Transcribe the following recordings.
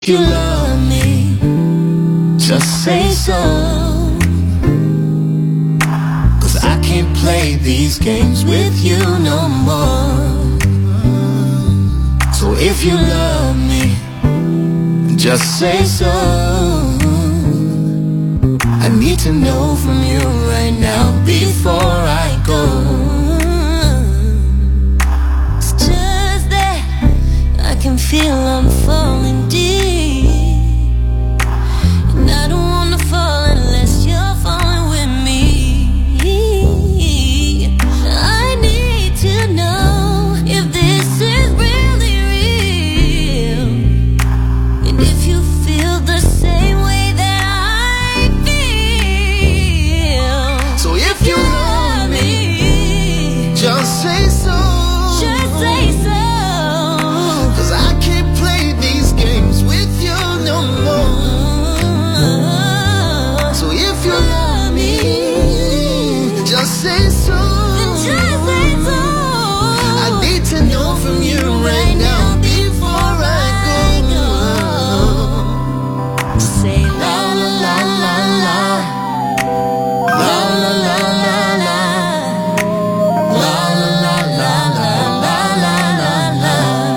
If you love me, just say so. 'Cause I can't play these games with you no more. So if you love me, just say so. I need to know from you right now before I go. It's just that I can feel I'm falling deep, and I don't wanna fall unless you're falling with me. I need to know if this is really real, and if you feel the same way that I feel. So if you love me, just say so. Just say so. 'Cause I can't play these games with you no more. So if you love me, just say so. Just say so. I need to know from you right now before I go. Say la la la la la, la la la la la, la la la la la la la la.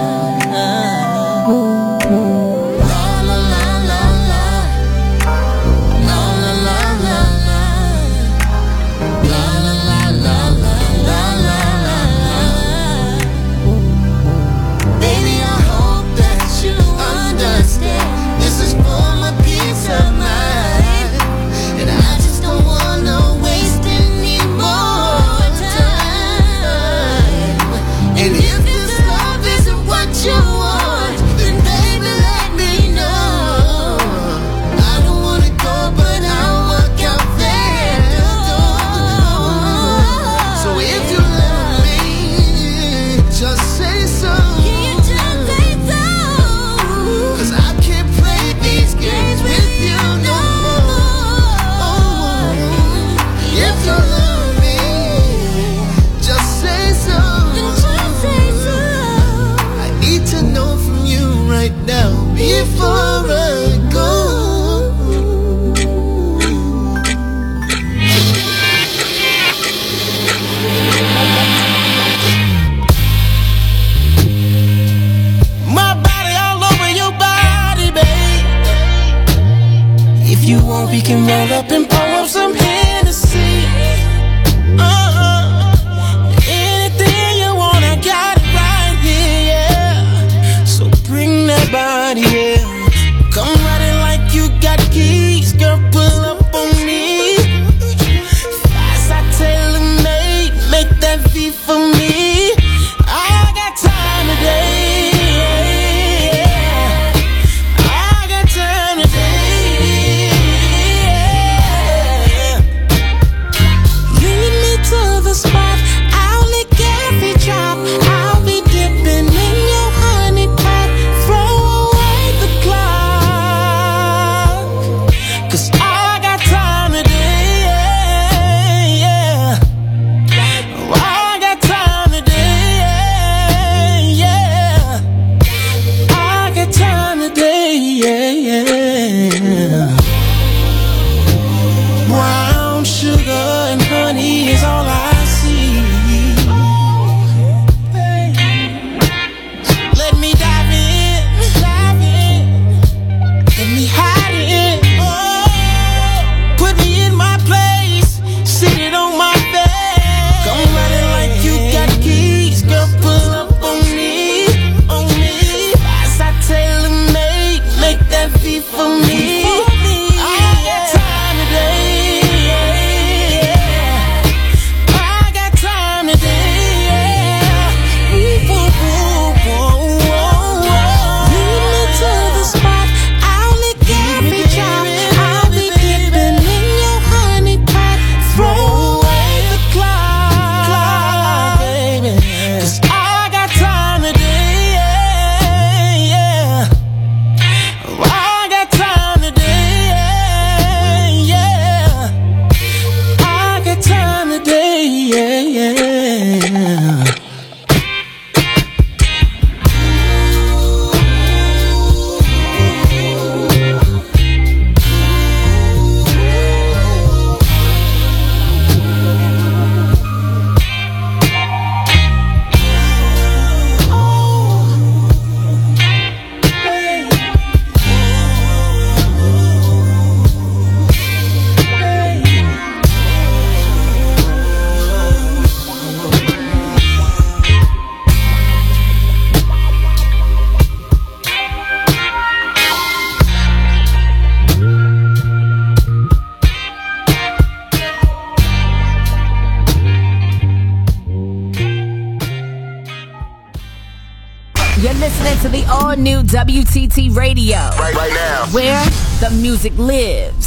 Baby, I hope that you understand. This is for my peace of mind, and I just don't wanna waste any more time. And if this love isn't what you want, then baby, let me know. I don't wanna go, but I'll walk out that door. So if you love me, just say so. Can you just say so? 'Cause I can't play these games with you no more. If you love me, just say so. Just say so. I need to know from you right now before I go. My body all over your body, babe. If you want, we can roll up and pour up some Hennessy. Anything you want, I got it right here, yeah. So bring that body, yeah. Come riding like you got keys, girl, pull up on me. Fast, I tailor-made, make that V for me. I got time today. I got time today. Lead me to the spot, I'll lick every drop. I'll be dipping in your honey pot. Throw away the clock, 'cause I got time today, yeah. Oh, I got time today, yeah. I got time today, yeah. Brown sugar and honey is all I see. Let me dive in, let me hide it. Oh, put me in my place, sit it on my bed. Come running like you got keys, girl, pull up on me, on me. Fast, I tailor-made, make that V for me. I got time today, yeah. I got time today, yeah. Ooh, ooh, ooh, ooh, ooh. Lead me to the spot, I'll lick every drop. I'll be dipping in your honey pot. Throw away the clock, baby, 'cause I got time today, yeah, yeah. I got time today. to the all-new WTT Radio. Right now. Where the music lives.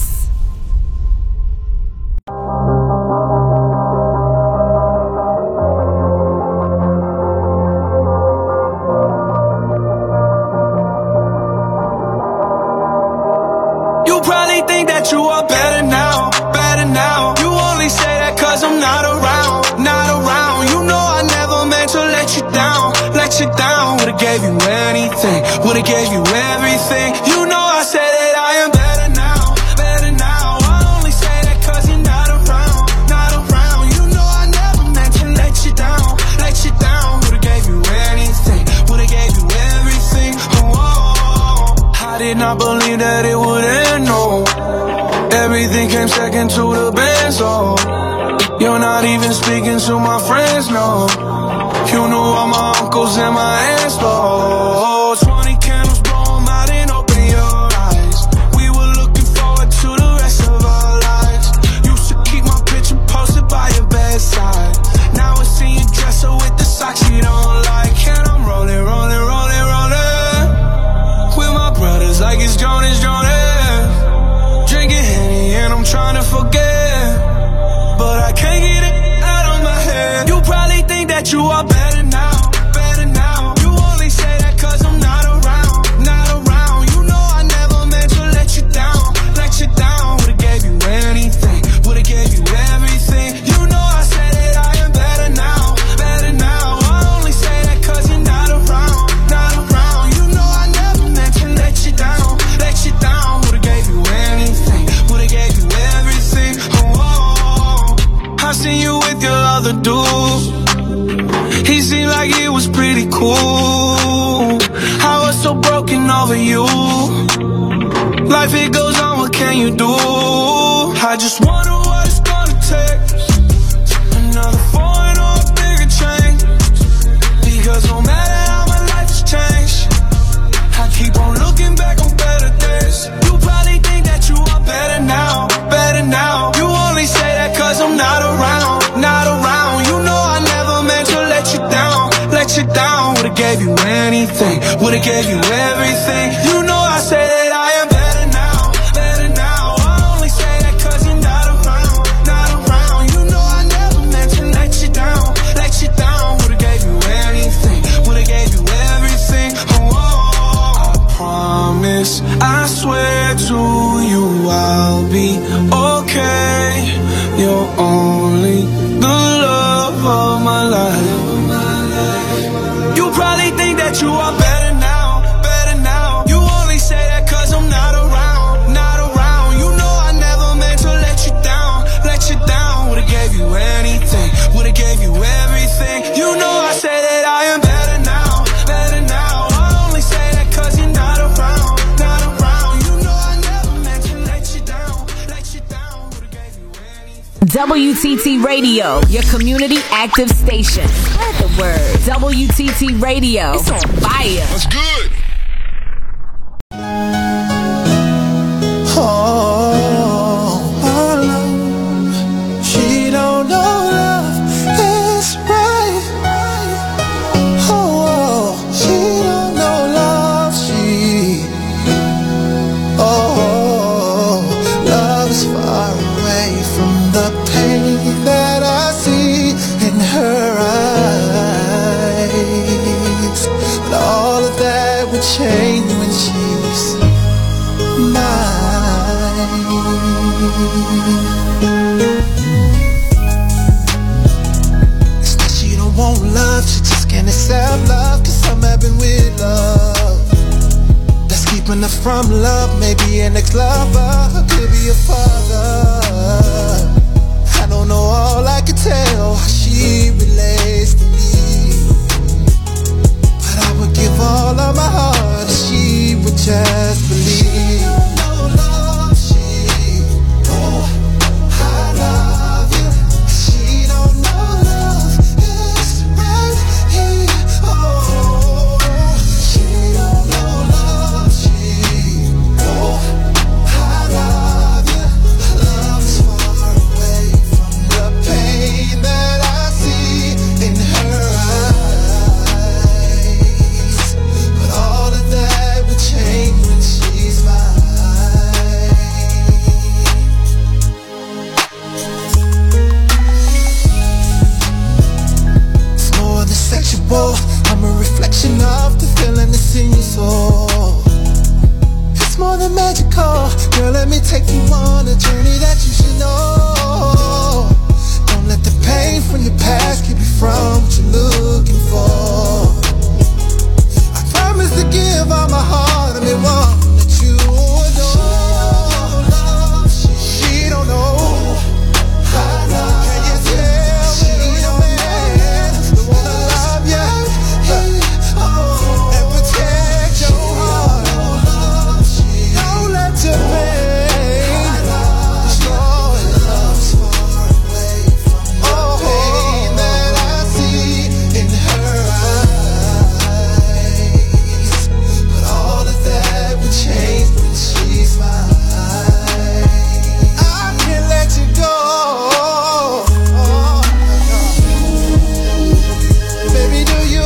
You probably think that you are better now, better now. You only say that cause I'm not around, not around. You know I never meant to let you down, let you down. Would've gave you anything, would've gave you everything. You know I said that I am better now, better now. I only say that cause you're not around, not around. You know I never meant to let you down, let you down. Would've gave you anything, would've gave you everything. Oh, I did not believe that it would end, no. Everything came second to the best, oh. You're not even speaking to my friends, no. You knew all my uncles and my aunts, oh. 20 candles, blow 'em out and open your eyes. We were looking forward to the rest of our lives. Used to keep my picture posted by your bedside. Now I see you dress her with the socks you don't like. And I'm rolling, rolling, rolling, rolling with my brothers like it's Jonas, Jonas. Drinking Henny and I'm trying to forget, but I can't get it out of my head. You probably think that you are better now, better now. You only say that cause I'm not around, not around. You know I never meant to let you down, let you down. Would've gave you anything, would've gave you everything. You know I said that I am better now, better now. I only say that cause you're not around, not around. You know I never meant to let you down, let you down. Would've gave you anything, would've gave you everything. Oh, I seen you with your other dude. He seemed like he was pretty cool. I was so broken over you. Life it goes on, what can you do? I just wonder what it's gonna take. Another foreign or a bigger change. Because no matter how my life has changed, I keep on looking back on better days. You probably think that you are better now, better now. You only say that cause I'm not around, not around. You know I never meant to let you down, let you down. Would've gave you anything, would've gave you everything. You know I say that I am better now, better now. I only say that cause you're not around, not around. You know I never meant to let you down, let you down. Would've gave you anything, would've gave you everything. Oh, I promise, I swear to you I'll be okay. You're only the love of my life. You probably think that you are better now, better now. You only say that cause I'm not around, not around. You know I never meant to let you down, let you down. Would've gave you anything, would've gave you everything. You know I say that I am better now, better now. I only say that cause you're not around, not around. You know I never meant to let you down, let you down. Would've gave you anything. WTT Radio, your community active station. Spread the word. WTT Radio. It's on fire. That's good. Oh, she don't know love is right. Oh, she don't know love. Love is far away from the pain that I see in her eyes. But all of that would change when she's mine. It's not she don't want love, she just can't accept love. Cause I'm having with love that's keeping her from love. Maybe an ex-lover, could be a father. I don't know, all I can tell how she relates to me. But I would give all of my heart if she would just believe. But all you're magical. Girl, let me take you on a journey that you should know. Don't let the pain from your past keep you from what you're looking for. I promise to give all my heart to anyone that you adore. She don't know. Can you tell me the man that wanna love you and protect your heart? Don't let your pain destroy love. Oh, pain that I see in her eyes, but all of that would change when she's mine. I can't let you go. Baby, do you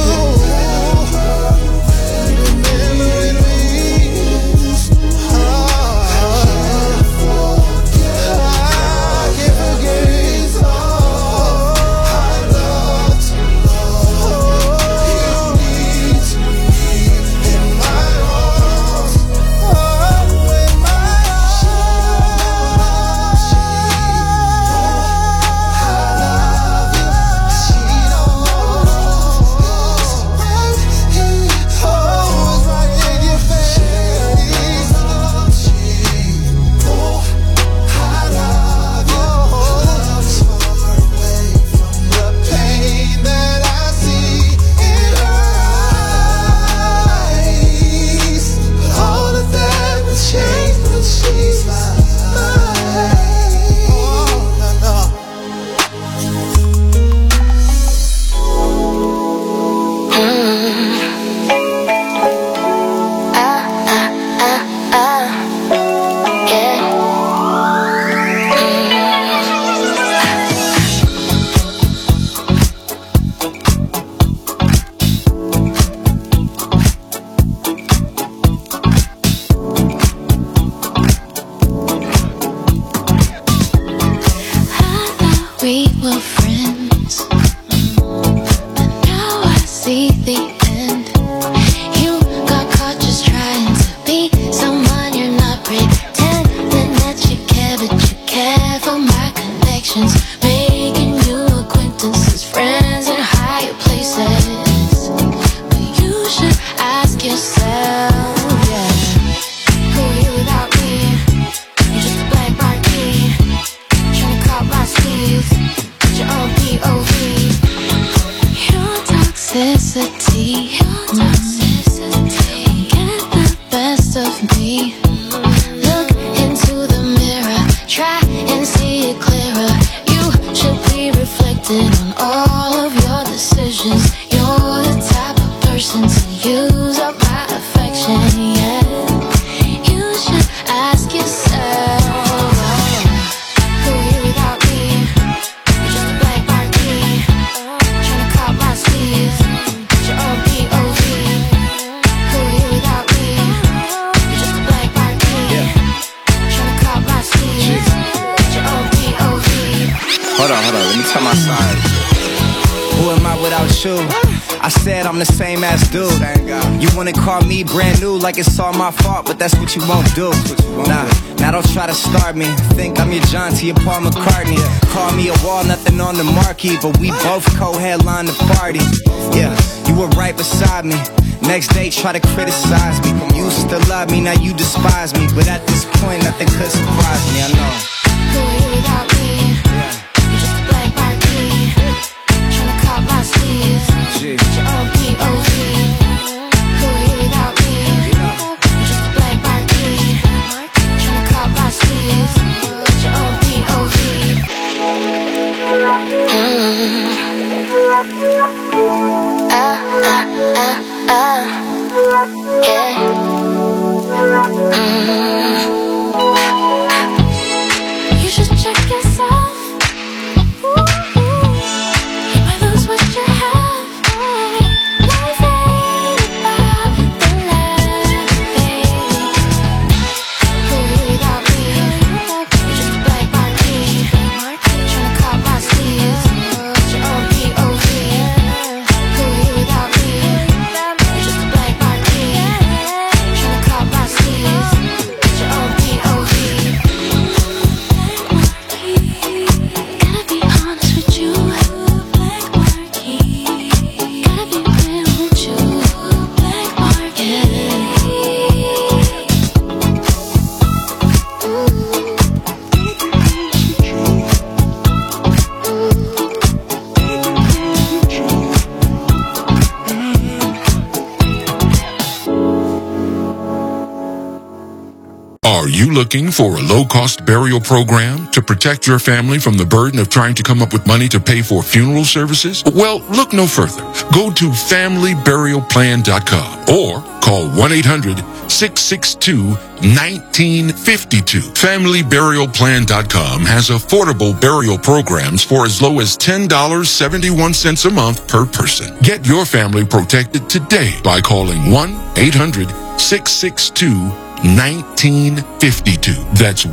remember when we I can't forget all I loved. You need to be in my arms. In my arms. I love you. She don't know. Always right in your face. I love you. Love's far away from the pain that I see in her eyes, but all of that will change when she's mine. We were friends, but now I see the end. You got caught just trying to be someone you're not, pretending that you care, but you care for my connections, making new acquaintances, friends in higher places. But you should ask yourself, yeah, who are you without me? You're just a black marquee, trying to caught my sleeves. Your own POV. Your toxicity get the best of me. Look into the mirror, try and see it clearer. You should be reflecting on all of your decisions. You're the type of person to use up my affection, yeah. You should ask yourself, who are you without me? You're just a black marquee, trying to caught my sleeves. Your own POV. Who are you without me? You're just a black marquee, trying to caught my sleeves. Your own POV. Hold on, let me tell my side. Who am I without you? I said I'm the same as dude. You wanna call me brand new like it's all my fault, but that's what you won't do. Nah, now don't try to start me. Think I'm your John T. and Paul McCartney. Call me a wall, nothing on the marquee, but we both co-headline the party. Yeah, you were right beside me. Next day try to criticize me. You used to love me, now you despise me. But at this point nothing could surprise me, I know. Who are you without me? You're just a black marquee, trying to caught my sleeves. Your own POV. Who are you without me? You're just a black marquee, trying to caught my sleeves. Your own POV. Yeah. Are you looking for a low-cost burial program to protect your family from the burden of trying to come up with money to pay for funeral services? Well, look no further. Go to FamilyBurialPlan.com or call 1-800-662-1952. FamilyBurialPlan.com has affordable burial programs for as low as $10.71 a month per person. Get your family protected today by calling 1-800-662-1952. That's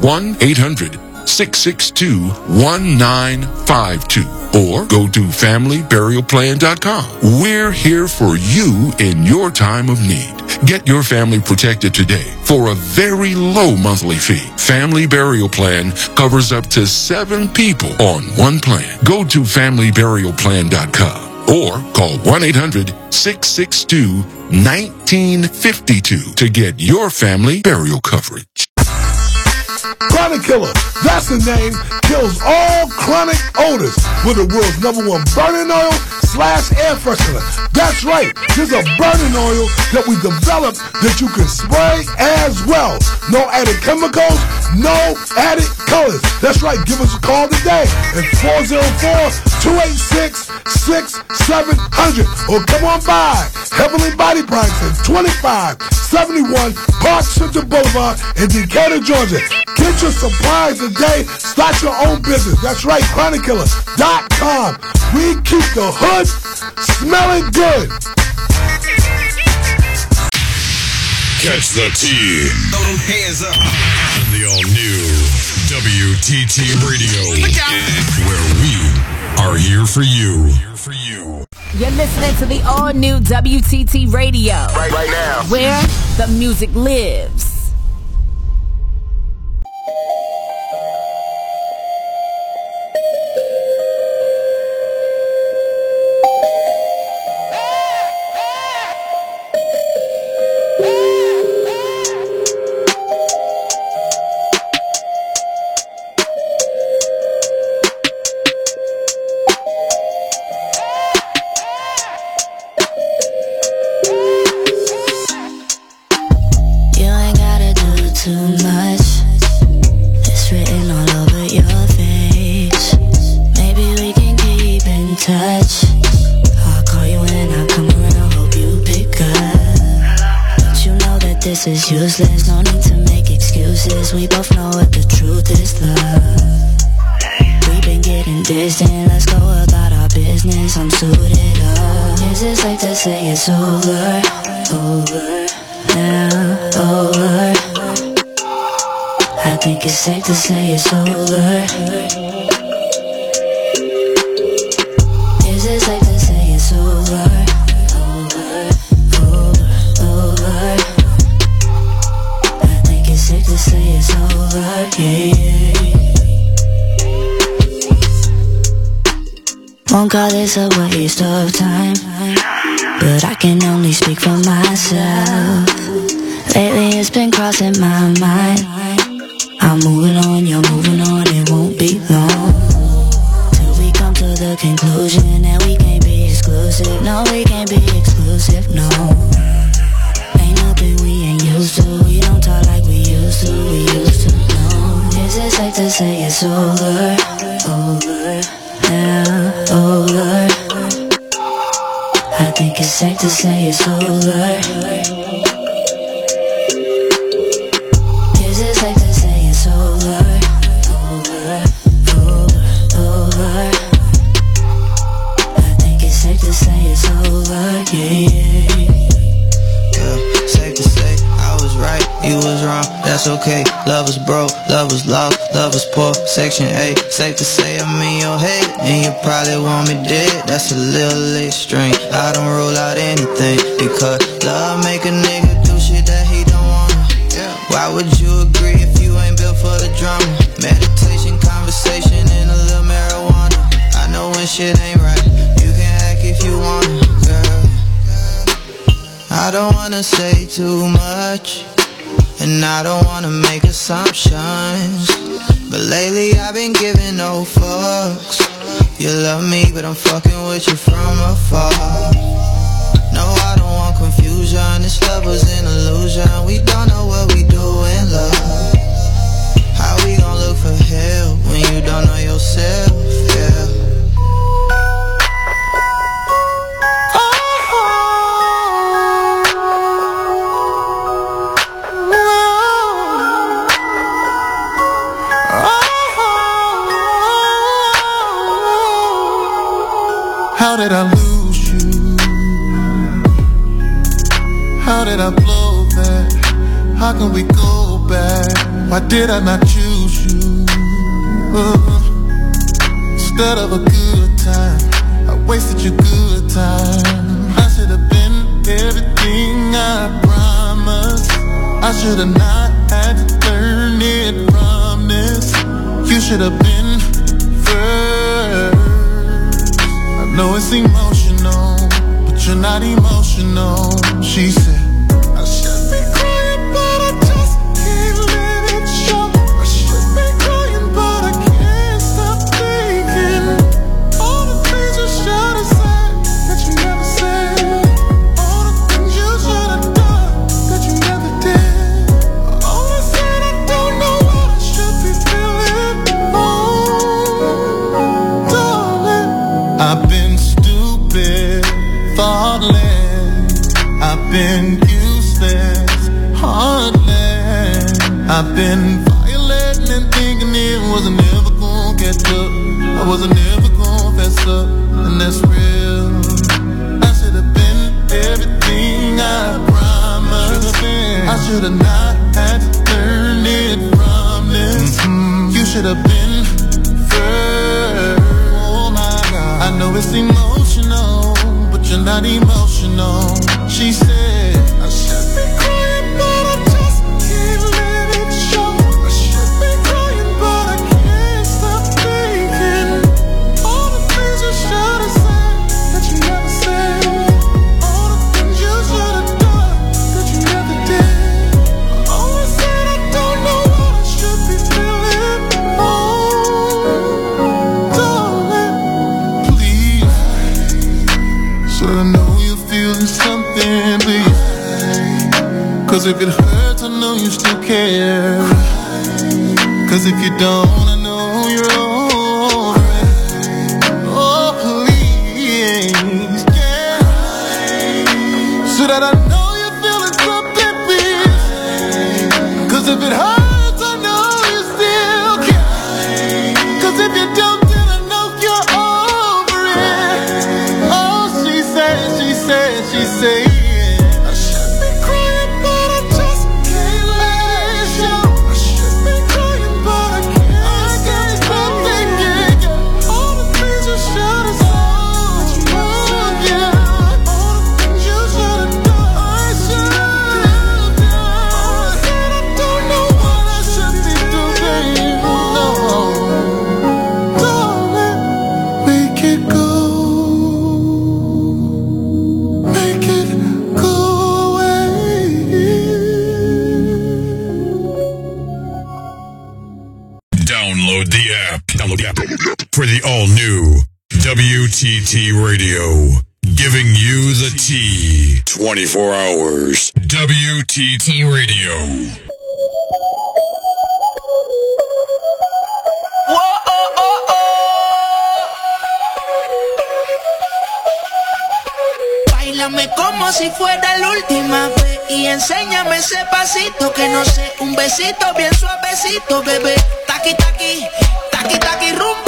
1-800-662-1952. Or go to FamilyBurialPlan.com. We're here for you in your time of need. Get your family protected today for a very low monthly fee. Family Burial Plan covers up to 7 people on one plan. Go to FamilyBurialPlan.com or call 1-800-662-1952 to get your family burial coverage. Chronic Killer, that's the name, kills all chronic odors with the world's #1 burning oil / air freshener. That's right, there's a burning oil that we developed that you can spray as well. No added chemicals, no added colors. That's right, give us a call today at 404-286-6700 or come on by Heavenly Body Products at 2571 Park Central Boulevard in Decatur, Georgia. Get your supplies today. Start your own business. That's right, ChronicKiller.com. We keep the hood smelling good. Catch the T. Throw them hands up. The all-new WTT Radio. Where we are here for you. You're listening to the all-new WTT Radio. Right now. Where the music lives. Is useless, no need to make excuses. We both know what the truth is, love. We've been getting distant, let's go about our business. I'm suited up. Is it safe to say it's over? Yeah, over. I think it's safe to say it's over. Is it safe to say it's over? Safe to say it's over, yeah. Won't call this a waste of time, but I can only speak for myself. Lately it's been crossing my mind. I'm moving on, you're moving on, it won't be long till we come to the conclusion that we can't be exclusive. No, we can't be exclusive, no. Ain't nothing we ain't used to. We don't talk like we used to, no. Is it safe to say it's over? Yeah, over. I think it's safe to say it's over. Is it safe to say it's over? Over. I think it's safe to say it's over, yeah. Safe to say I was right, you was wrong, that's okay. Love was broke, love was lost, love was poor, section 8. Safe to say I'm in your head, and you probably want me dead. That's a little extreme, I don't rule out anything, because love make a nigga do shit that he don't wanna. Why would you agree if you ain't built for the drama? Meditation, conversation, and a little marijuana. I know when shit ain't right, you can act if you wanna, girl. I don't wanna say too much, and I don't wanna make assumptions, but lately I've been giving no fucks. You love me, but I'm fucking with you from afar. No, I don't want confusion, this love was an illusion. We don't know what we do in love. did I lose you? How did I blow that? How can we go back? Why did I not choose you? Instead of a good time, I wasted your good time. I should have been everything I promised. I should have not had to learn it from this. You should have been first. I know it's emotional, but you're not emotional. She said I should be crying, but I just can't let it show. I should be crying, but I can't stop thinking all the things you should have said that you never said. All the things you should have done that you never did. All I said, I don't know what I should be feeling. Oh, darling, I've been stupid, thoughtless. I've been useless, heartless. I've been violating and thinking it wasn't never gonna get up. I wasn't never gonna fess up, and that's real. I should have been everything I promised. I should have not had to learn it from this. You should have been first. Oh my God. I know it's emotional, but you're not emotional. She said I should be crying, but I just can't let it show. I should be crying, but I can't stop thinking all the things you should have said that you never said. All the things you should have done that you never did. All I said, I don't know what I should be feeling. Oh, darling, please. Should I know you're feeling something, please? Cause if it hurts, I know you still care. Cause if you don't, I know you're over it. Oh, please, yeah. So that I know you're feeling something, please. Cause if it hurts, I know you still care. Cause if you don't, then I know you're over it. Oh, she said, she said, she said I should be crying, but I just can't let it show. I should be crying, but I can't stop thinking all the things you should have said. Oh, yeah. All the things you should have done. I should have done. I said I don't know what I should be doing. No, darling, make it go. Make it go away. Download the app. For the all-new WTT Radio. Giving you the T. 24 hours. WTT Radio. Báilame como si fuera la última vez y enséñame ese pasito que no sé, un besito bien suavecito, bebé. Taqui taqui, taqui taqui rumba.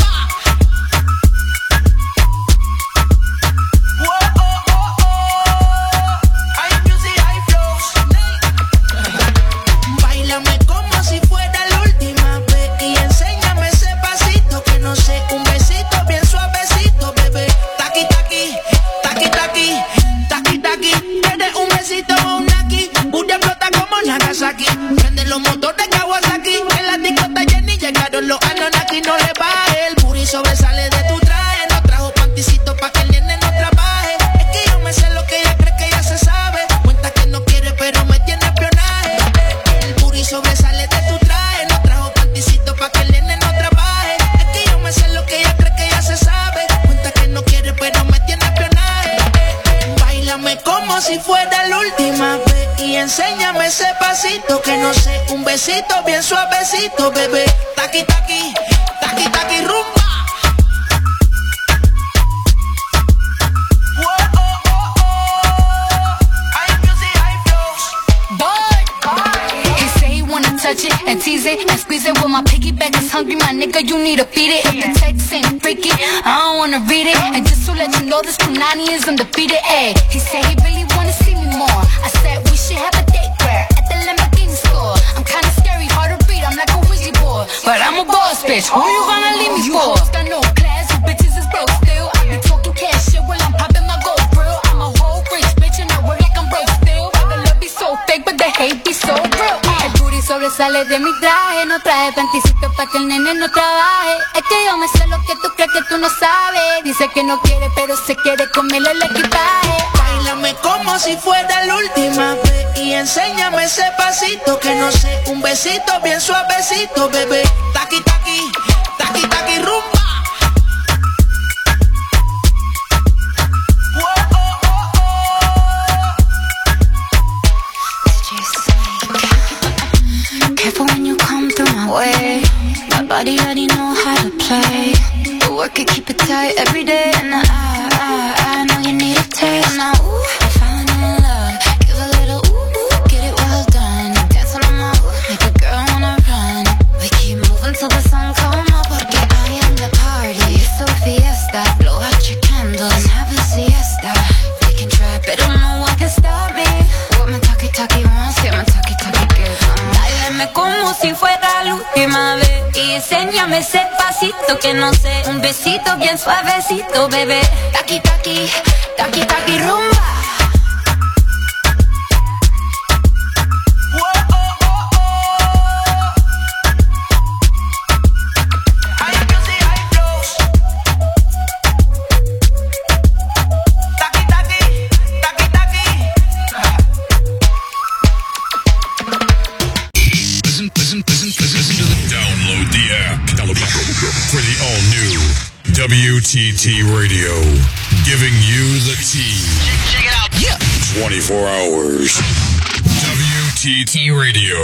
Báilame como si fuera la última vez y enséñame ese pasito que no sé, un besito bien suavecito, bebé. Taqui taqui, taqui taqui, taqui taqui. Eres un besito o un aquí, una flota como Nagasaki. Prende los motores Kawasaki, en la discota Jenny llegaron los Anunnaki. No le baje, el booty sobresale de tu traje. No trajo panticito pa' que el nene no trabaje. Es que yo me sé lo que ella cree que ella se sabe. Cuenta que no quiere pero me tiene espionaje. El booty sobresale de tu traje. No trajo panticito pa' que el nene no trabaje. Es que yo me sé lo que ella cree que ella se sabe. Cuenta que no quiere pero me tiene espionaje. Báilame como si fuera la última vez y enséñame ese pasito que no sé, un besito bien suavecito, bebé. Taqui taqui, taqui taqui rumba. He say he wanna touch it and tease it and squeeze it. With my piggyback is hungry, my nigga, you need to feed it. If the text ain't freaky, I don't wanna read it. And just to let you know, this Punani is undefeated. Ayy, he said he really wanna see me more. I said we should have a date where at the Lamborghini store. I'm kinda scary, hard to read, I'm like a Ouija board, but I'm a boss bitch. Who you gonna leave me for? You got no class, you bitches is broke still. I be talking cash shit while I'm popping my gold grill. I'm a whole rich bitch and I work like I'm broke still. The love be so fake, but the hate be so real. El booty sobresale de mi traje, no traje panticito pa' que el nene no trabaje. Es que yo me sé lo que tú crees que tú no sabes. Dice que no quiere, pero se quiere comerle el equipaje. Báilame como si fuera la última vez y enséñame ese pasito que no sé, un besito bien suavecito, bebé. Taqui, taqui, taqui, taqui, rumba. Careful when you come through my way. My body already know how to play. But work it, keep it tight every day. And I know you need a taste. Now, ooh, I'm falling in love. Give a little ooh, get it well done. Dance on my ooh, make a girl wanna run. We keep moving till the sun come up. Porque I am the party. It's so fiesta. Blow out your candles and have a siesta. We can try, but no one can stop me. What my talkie wants, get my talkie good. Dáleme como si fuera la última vez y enséñame ese pasito que no sé, un besito bien suavecito, bebé. Taqui, taqui, taqui, taqui, rumba. For the all-new WTT Radio, giving you the tea. Check it out. Yeah. 24 hours. WTT Radio.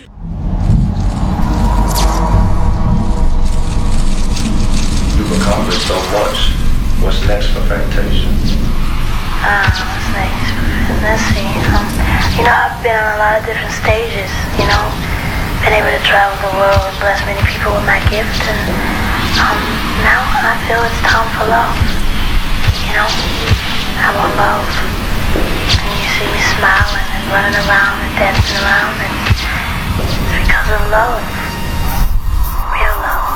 You've accomplished so much. What's next for Fantasia? What's next? Let's see. I've been on a lot of different stages, been able to travel the world and bless many people with my gift, and now I feel it's time for love. I want love. And you see me smiling and running around and dancing around, and it's because of love. Real love.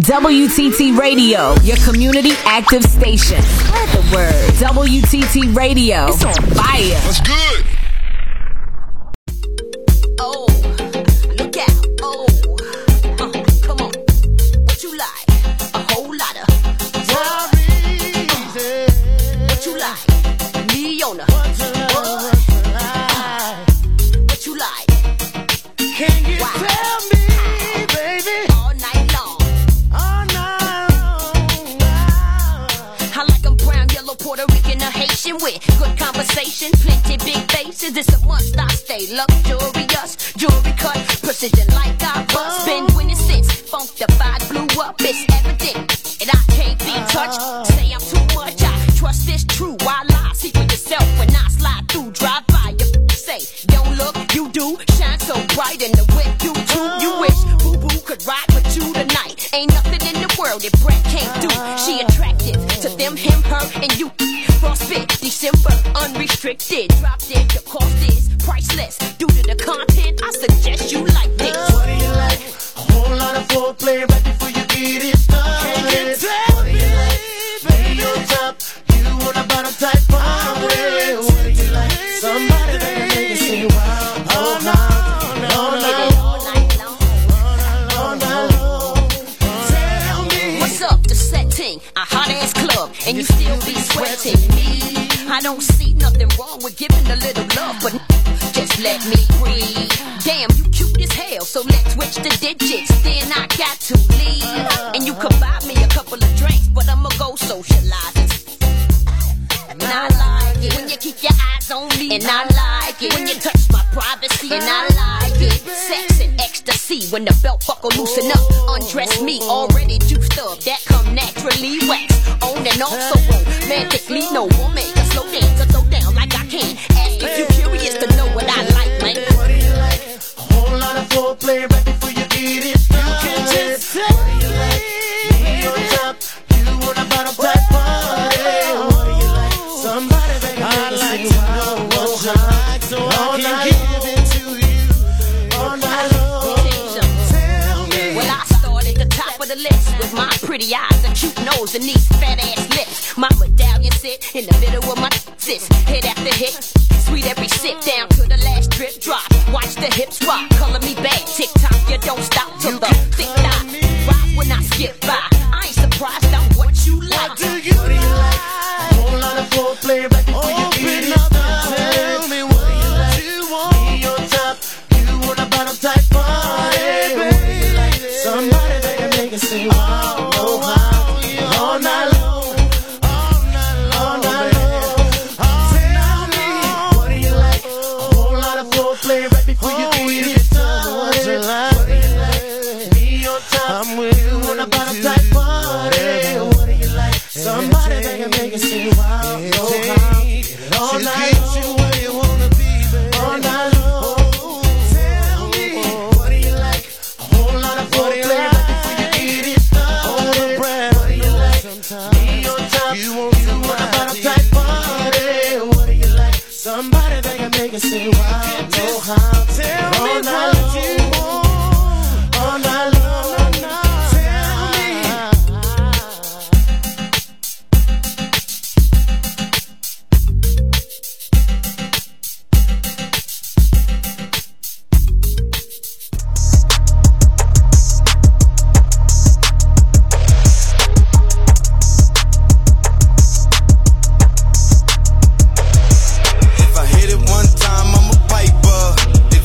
WTT Radio, your community active station. Spread the word. WTT Radio. It's on fire. What's good? Oh, look out. Oh, come on. What you like? A whole lot of what you like? Me on a what you like? Can you tell me, baby? All night long. I like 'em brown, yellow, Puerto Rican, or Haitian with good conversation, plenty big faces. It's a must. I stay luxurious, jewelry cut, precision like I bust. Been winning since Funkified blew up. It's evident, and I can't be touched. Say I'm too much. I trust this true. Why lie? See for yourself when I slide through. Drive by, you say don't look, you do. Shine so bright in the whip, you too. You wish Boo Boo could ride with you tonight. Ain't nothing in the world that Brett can't do. She attractive to them, him, her, and you. Frostbit, December, unrestricted. Drop dead, the cost is priceless. Due to the content, I suggest you like this. What do you like? A whole lot of foreplay right before you get it started. What do you like? Baby on top, you want a bottom type party. What do you like? Somebody that can make it say wow. All night long. Tell me. What's up, the setting? A hot ass club, and you still be sweating me. I don't see nothing wrong with giving a little love, but just let me breathe. Damn, you cute as hell, so let's switch the digits. Then I got to leave, and you could buy me a couple of drinks, but I'ma go socializing. And I like it when you keep your eyes on me, and I like it when you touch my privacy, and I like it. Sex and ecstasy when the belt buckle loosen up. Undress me, already juiced up, that come naturally wax. On and off so romantically, no woman can slow down like I can. Ask if you curious to know what I like, man. What do you like? A whole lot of foreplay right before you get it started. You can just say, what do you like? Me on top, you want a bottom type party. What do you like? Somebody that can make it sing wow. What you like? So I can give it to you all night long. Tell me. Well, I start at the top of the list with my pretty eyes, a cute nose, and these fat ass lips. My medallion sit in the middle of my sis. Hit after hit, sweet every sip down to the last drip drop. Watch the hips rock, color me bad. Tick tock, you don't stop till the thick dot. Rock when I skip by. I ain't surprised I'm what you like. What do you like? A whole lot of foreplay right before you get it started. Tell me what do you like? Me on top, you want a bottom type party. What do you like? Somebody that can make it sing wow, oh wow, all night long. Play right before you get it started. What do you like? Me on top, I'm with you on a bottom type party. What do you like? Somebody that can make it sing wow, oh wow, all night long. Where you wanna be, baby? All night long. Tell me, what do you like? A whole lot of foreplay right before you get it started. What do you like? Me on top, you want a bottom type party. What do you like? Somebody that can make it sing wow. Tell me what you want all night long. Tell me. If I hit it one time, I'm a piper.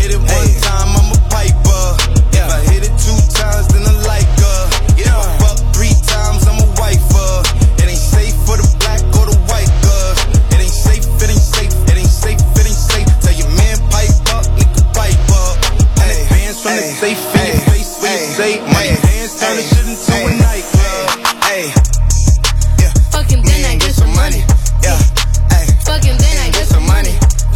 hit it one time, I'm a piper. If I hit it 2 times, then I like her. If I fuck 3 times, I'm a wifer. It ain't safe for the black or the white girls. It ain't safe, it ain't safe, it ain't safe, it ain't safe. Tell your man pipe up, nigga pipe up. Honey bands from the safe in your face when you say money bands turn the shit into a nightclub. Hey, yeah, Fuck him, then I get some money. Yeah, hey, Fuck him, then I get some money.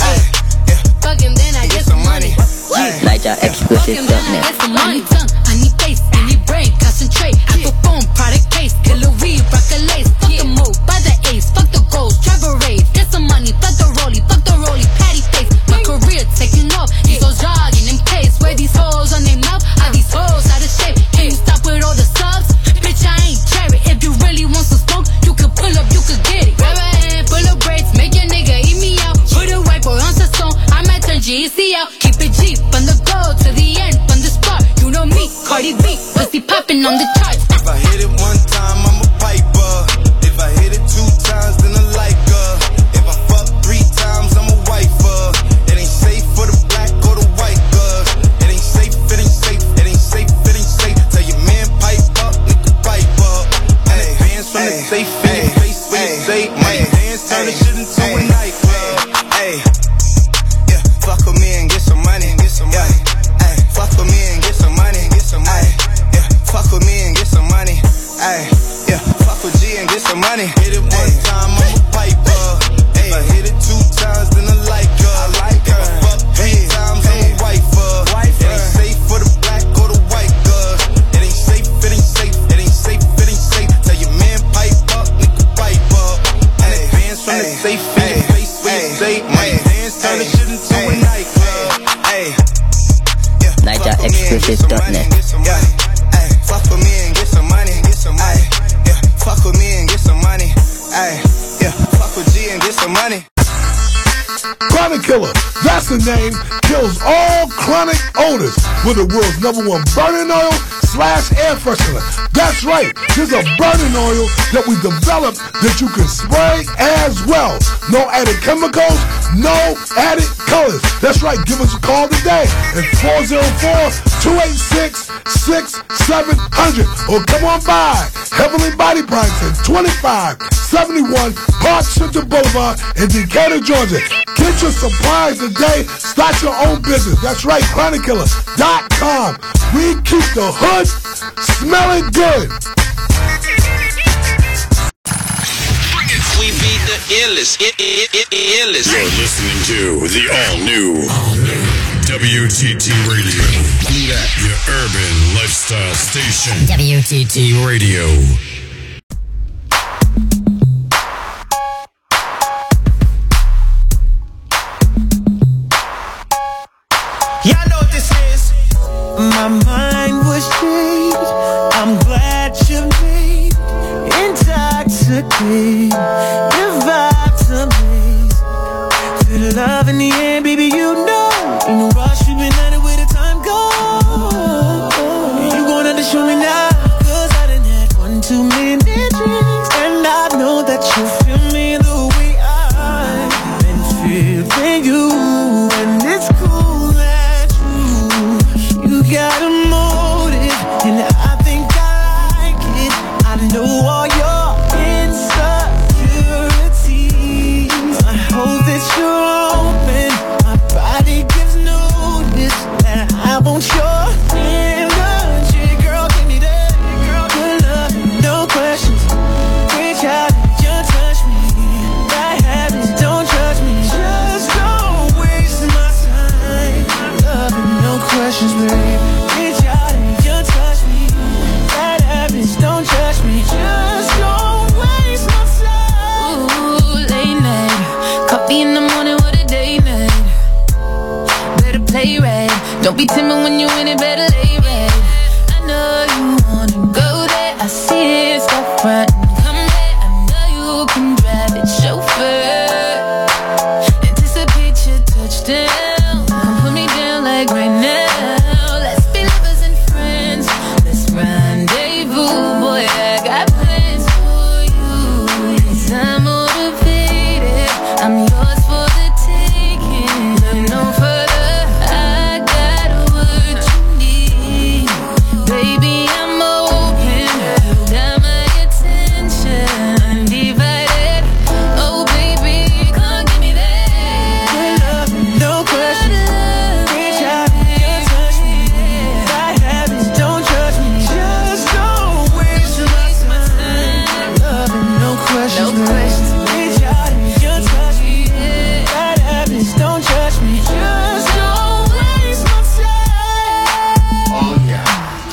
Fuck him, then I get some money. NigerExclusive.net. Get some money. I need face, I need brain, concentrate. Iphone, product case, killer weed, rock a lace. Fuck the move, buy the ace, fuck the goals, travel rave. Get some money, fuck the rollie, patty face. My career taking off, these hoes jogging in pace. Where these hoes on their mouth, are these hoes out of shape? Can you stop with all the subs? Bitch, I ain't cherry. If you really want some smoke, you could pull up, you could get it. Grab a hand, pull up braids, make your nigga eat me out. Put a white boy on the song, I might turn GEC out. Keep it G from the goal to the end, from the start. You know me, Cardi B, pussy popping on the charts. If I hit it one time, I'm a piper. If I hit it 2 times, then I like her. If I fuck 3 times, I'm a wifer. It ain't safe for the black or the white girls. It ain't safe, it ain't safe, it ain't safe, it ain't safe. Tell your man pipe up, nigga pipe up. Honey bands from the safe in your face when you say money bands turn the shit into a nightclub. Hey, yeah, fuck with me and get some money, get some money. Hey, fuck with me and get some money, get some money. Yeah, fuck with me and get some money. Ay, yeah, fuck with G and get some money. Hit it one time, I'm a piper. If I hit it 2 times, then I like her. If I fuck 3 times, I'm a wifer. It ain't safe for the black or the white girls. It ain't safe, it ain't safe, it ain't safe, it ain't safe. Tell your man pipe up, nigga pipe up. Honey bands from the safe in your face when you say money bands turn the shit into a nightclub. Ay, yeah, NigerExclusive.net. fuck with me and get some money, get some money. Yeah, fuck with me and get some money. Ay, yeah, fuck with G and get some money. Chronic Killer, that's the name, kills all chronic odors with the world's #1 burning oil / air freshener. That's right, there's a burning oil that we developed that you can spray as well. No added chemicals, no added colors. That's right, give us a call today at 404-286-6700 or come on by Heavenly Body Products at 2571 Park Center Boulevard in Decatur, Georgia. Get your supplies today. Start your own business. That's right, ChronicKiller.com. We keep the hood smelling good. We beat the illest. You're listening to the all-new WTT Radio. Your urban lifestyle station. WTT Radio. Y'all know what this is. My mind was changed. I'm glad you made intoxicated. Your vibes amaze. Feel the love in the air, baby. You know. In a rush, you've been at it where the time goes. You gonna have to show me now, 'cause I done had 1 too many drinks, and I know that you feel me the way I've been feeling you, and it's cool. You got a motive, and I think I like it. I know all your insecurities. I hope that you're open. My body gives notice that I want your energy. Girl, give me that. Good love, no questions. Reach out, you touch me. Bad habits, don't judge me. Just don't waste my time. Love, no questions, baby. Don't be timid when you in it, better lay red. I know you wanna go there. I see it, stop front and come there. I know you can drive it, chauffeur. Anticipate your touchdown. Come put me down like right now. Let's be lovers and friends. Let's rendezvous, boy. I got plans for you. 'Cause I'm motivated. I'm yours for the taking. Look no further. I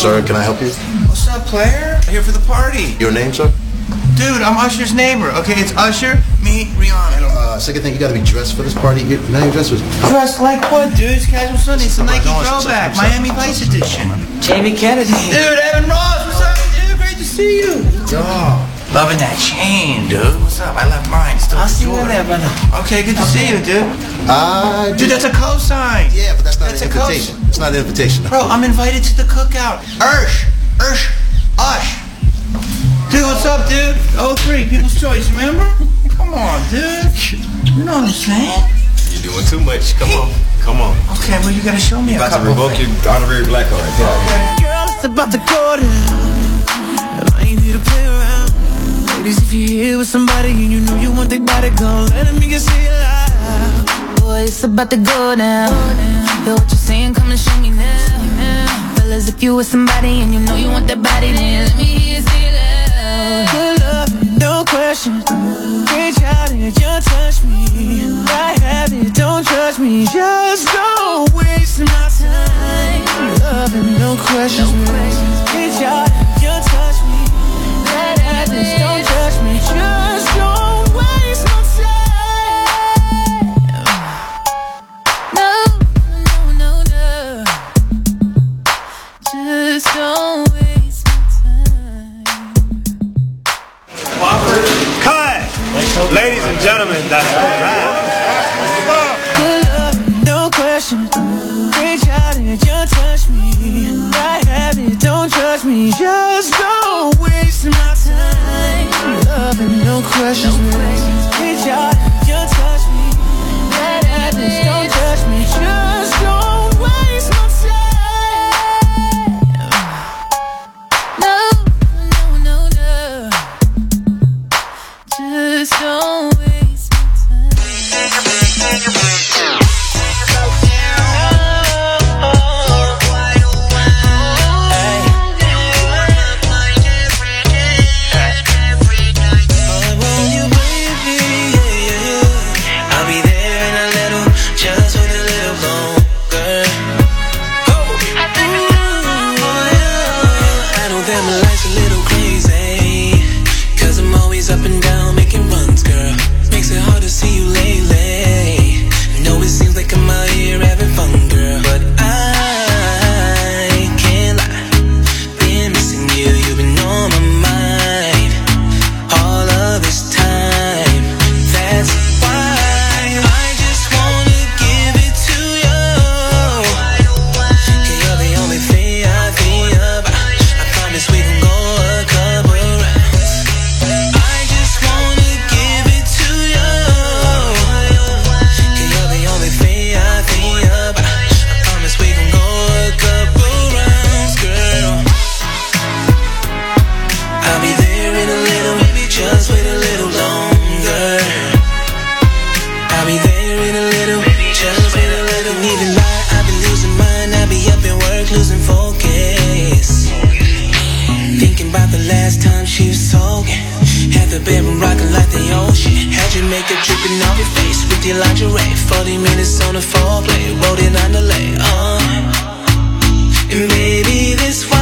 Sir, can I help you? What's up, player? I'm here for the party. Your name, sir? Dude, I'm Usher's neighbor. Okay, it's Usher, me, Rihanna. Second thing, you gotta be dressed for this party. Now you're dressed with... Dressed like what, dude? It's casual Sunday. It's a Nike throwback. Miami Vice edition. Jamie Kennedy. Dude, Evan Ross, what's up, dude? Great to see you. Yo, loving that chain, dude. What's up? I left mine. Still I'll see you there, brother. Okay, good to see you, dude. Dude, that's a cosign. Yeah, but that's not an invitation. It's not an invitation. Bro, I'm invited to the cookout. Ush. Dude, what's up, dude? 03, People's Choice, remember? Come on, dude. You know what I'm saying? You're doing too much. Come on. Okay, well, you gotta show me a couple. About to revoke your honorary black card. Okay. Girl, it's about to go down. I ain't here to play around. Ladies, if you're here with somebody and you know you want their body, go let me get say it loud. Boy, it's about to go down. Hear what you're saying, come and show me now. Fellas, if you with somebody and you know you want that body, then let me hear you say it loud. Good love, no question. Reach out and just touch me. I have it, don't judge me. Just don't waste my time. Love and no questions. Reach out and just touch me. I have it, don't judge me. Just don't waste my time. No. Just don't waste my time. Cut! Ladies and gentlemen, that's the rap. Good love, no question. Reach out and just touch me. I have it, don't judge me. Just don't waste my time. Love and no questions. Reach out and just touch me. I have it, don't judge me. Just don't waste my time. No. Just don't waste my time. Up and down, making runs, girl. Makes it hard to see you lately. Know it seems like I'm out here having fun, girl, but I can't lie. Been missing you, you've been on my mind all of this time. That's why I just wanna give it to you. 'Cause you're the only thing I think about. I promise we can go a couple rounds. Just wait a little longer. I'll be there in a little. Just wait a little. Don't even lie, I've been losing mine. I'll be up at work losing focus. Thinking about the last time she was talking. Had the bedroom rocking like the ocean. Had your makeup dripping off your face with your lingerie. 40 minutes on the foreplay, rolled it on the lay. And baby, that's why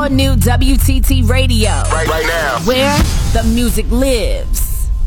all new WTT Radio. Right now. Where the music lives.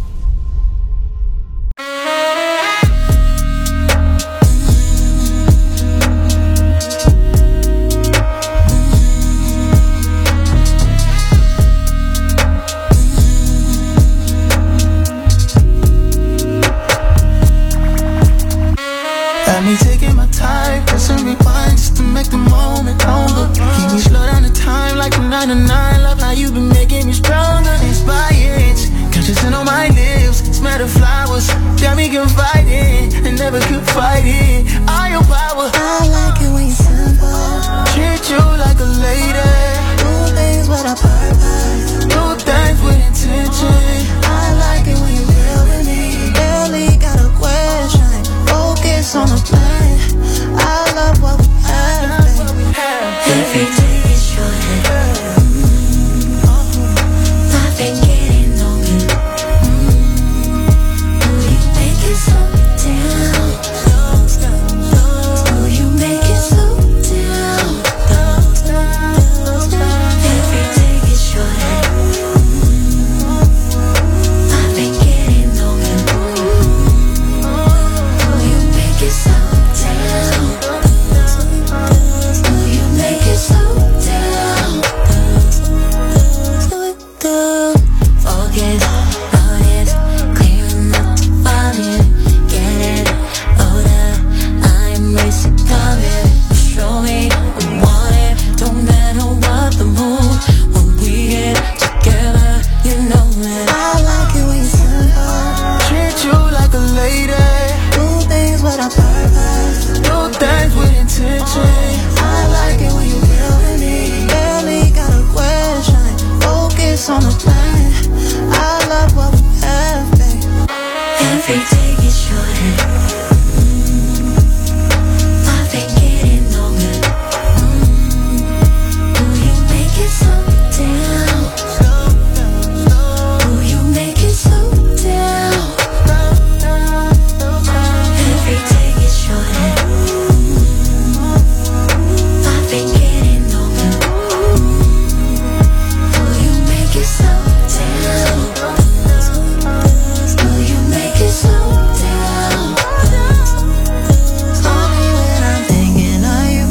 Got me taking my time, pressing rewind just to make the moment longer. Keep me slow down the time like a 9 to 9. Love how you been making me stronger. Inspired, conscious on my lips. Smell the flowers, got me confiding and never could fight it. All your power, I like it when you're simple. Treat you like a lady. Do things with a purpose. Do things with intention. I like it when you're real with me. Barely got a question. Focus on the plan. I love what we have. Every day is short. I've been getting on you. Do you make it slow down? Do you make it slow down? Every day is short. I've been getting on you. Do you make it slow down? Do you make it slow down? Focus, notice, clearing up the volume. Get it, older, I'm racing coming. Show me what you want it. Don't matter what the mood. When we get together, you know it. I like it when you're simple. Treat you like a lady. Do things with a purpose. Do things with intention. I like it when you're real with me. Barely got a question. Focus on the plan. I love what we have, babe. Every day gets shorter. I've been getting longer. Do you make it slow down? Do you make it slow down? Every day gets shorter. I've been getting longer. Do you make it slow down? Do you make it slow down? Only when I'm thinking of you.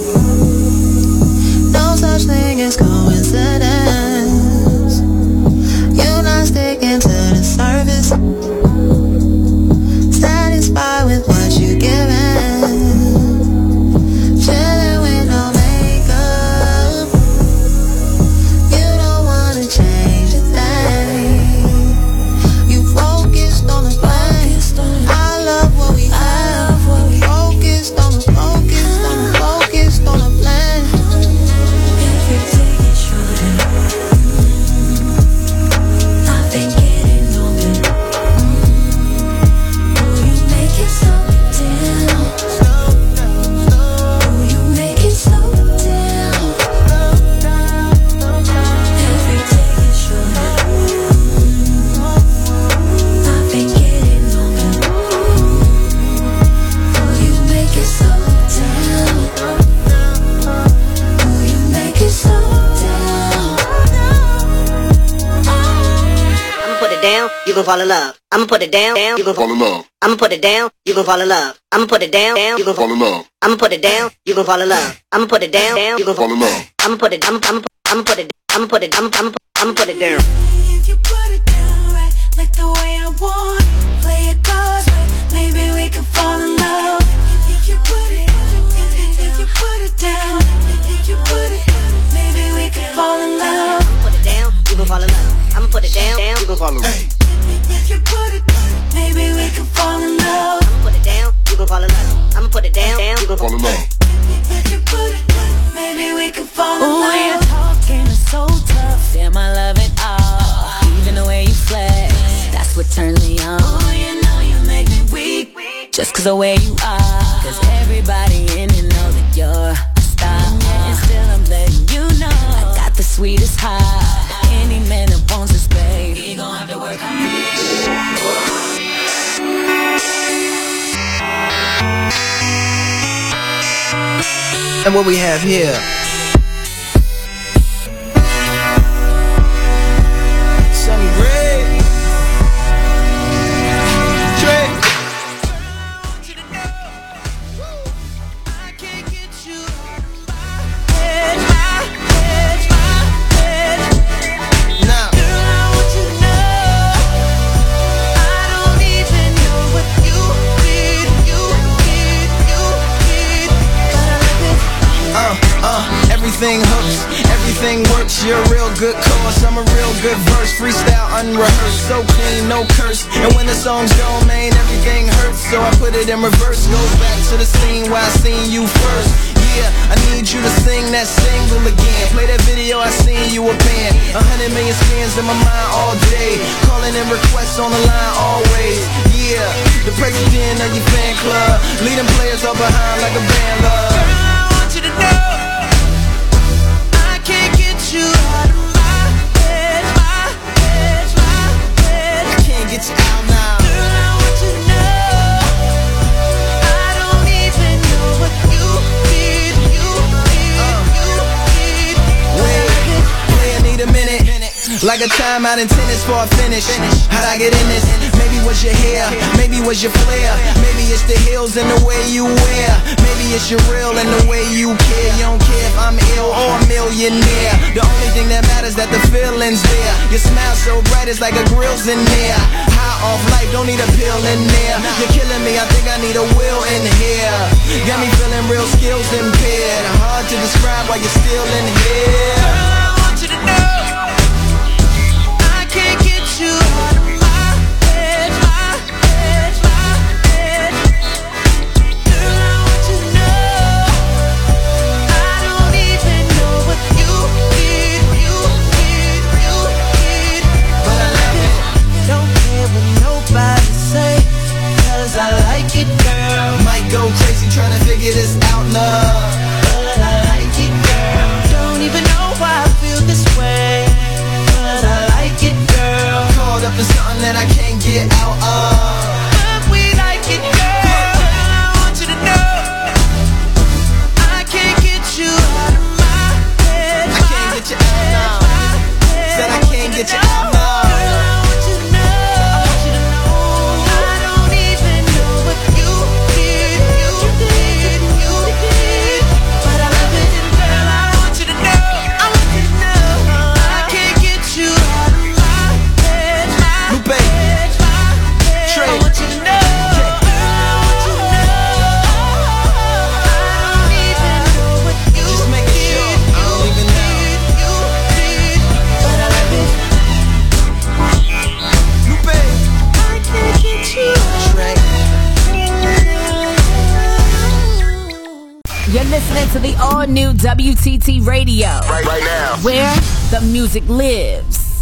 No such thing as coincidence. You're not sticking to the surface. Satisfied with what you're giving. Chilling with no makeup. You don't wanna change a thing. You focused on the plan. I love what we have. Focused on the focused on the focused on the plan. Every day gets shorter. I've been getting longer. Do you make it slow down? Do you make it slow down? Every day gets shorter. I've been getting longer. Do you make it slow down? Do you make it slow down? I'ma put it down, you gon' fall in love. I'ma put it down, you gon' fall in love. I'ma put it down, you gon' fall in love. I'ma put it down, you gon' fall in love. I'ma put it down, you gon' fall in love. I'ma put it down, you gon' fall in love. I'ma put it, I'ma put it, I'ma put it, I'ma put it down. If you put it down right, like the way I want, play it God's way, maybe we can fall in love. If you put it, if you put it down, if you put it, maybe we can fall in love. Put it down, you gon' fall in love. I'ma put it down, you gon' fall in love. If you put it, maybe we can fall in love. I'ma put it down, you gon' fall in love. I'ma put it down, you gon' fall in love. If you put it, maybe we can fall in Ooh, love. your talking is so tough. Damn, I love it all. Even the way you flex, that's what turns me on. Oh, you know you make me weak. Just cause the way you are. Cause everybody in it know that you're a star. And still I'm letting you know I got the sweetest heart. Any man that wants this, babe, he gon' have to work on me. And what we have here everything hooks, everything works. You're a real good cause, I'm a real good verse. Freestyle unrehearsed, so clean, no curse. And when the songs go, man, everything hurts. So I put it in reverse, goes back to the scene where I seen you first. Yeah, I need you to sing that single again. Play that video, I seen you a pen. 100 million scans in my mind all day. Calling in requests on the line always. Yeah, the president of your fan club, leading players all behind like a band love. Girl, I want you to know I can't get you out of my head, my head, my head. I can't get you out now. Girl, I want you to know I don't even know what you need, you need. Play, I need a minute. Like a timeout in tennis for a finish. How'd I get in this? Maybe was your hair, maybe was your flair. Maybe it's the heels and the way you wear. Maybe it's your real and the way you care. You don't care if I'm ill or a millionaire. The only thing that matters that the feeling's there. Your smile so bright it's like a grill's in there. High off life, don't need a pill in there. You're killing me, I think I need a will in here. Got me feeling real skills impaired. Hard to describe why you're still in here. Girl, I want you to know I can't get you out of my head, my head, my head. Girl, I want you to know I don't even know what you need, you need, you need. But I love it. Don't care what nobody say, 'cause I like it, girl. Might go crazy trying to figure this out, love. But I like it, girl. Don't even know why I feel this way, but I like it, girl. Caught up in something that I can't get out of. But we like it, girl. I want you to know I can't get you out of my head. I can't get you out now. Said I can't get you out now. You're listening to the all-new WTT Radio. Right now. Where the music lives.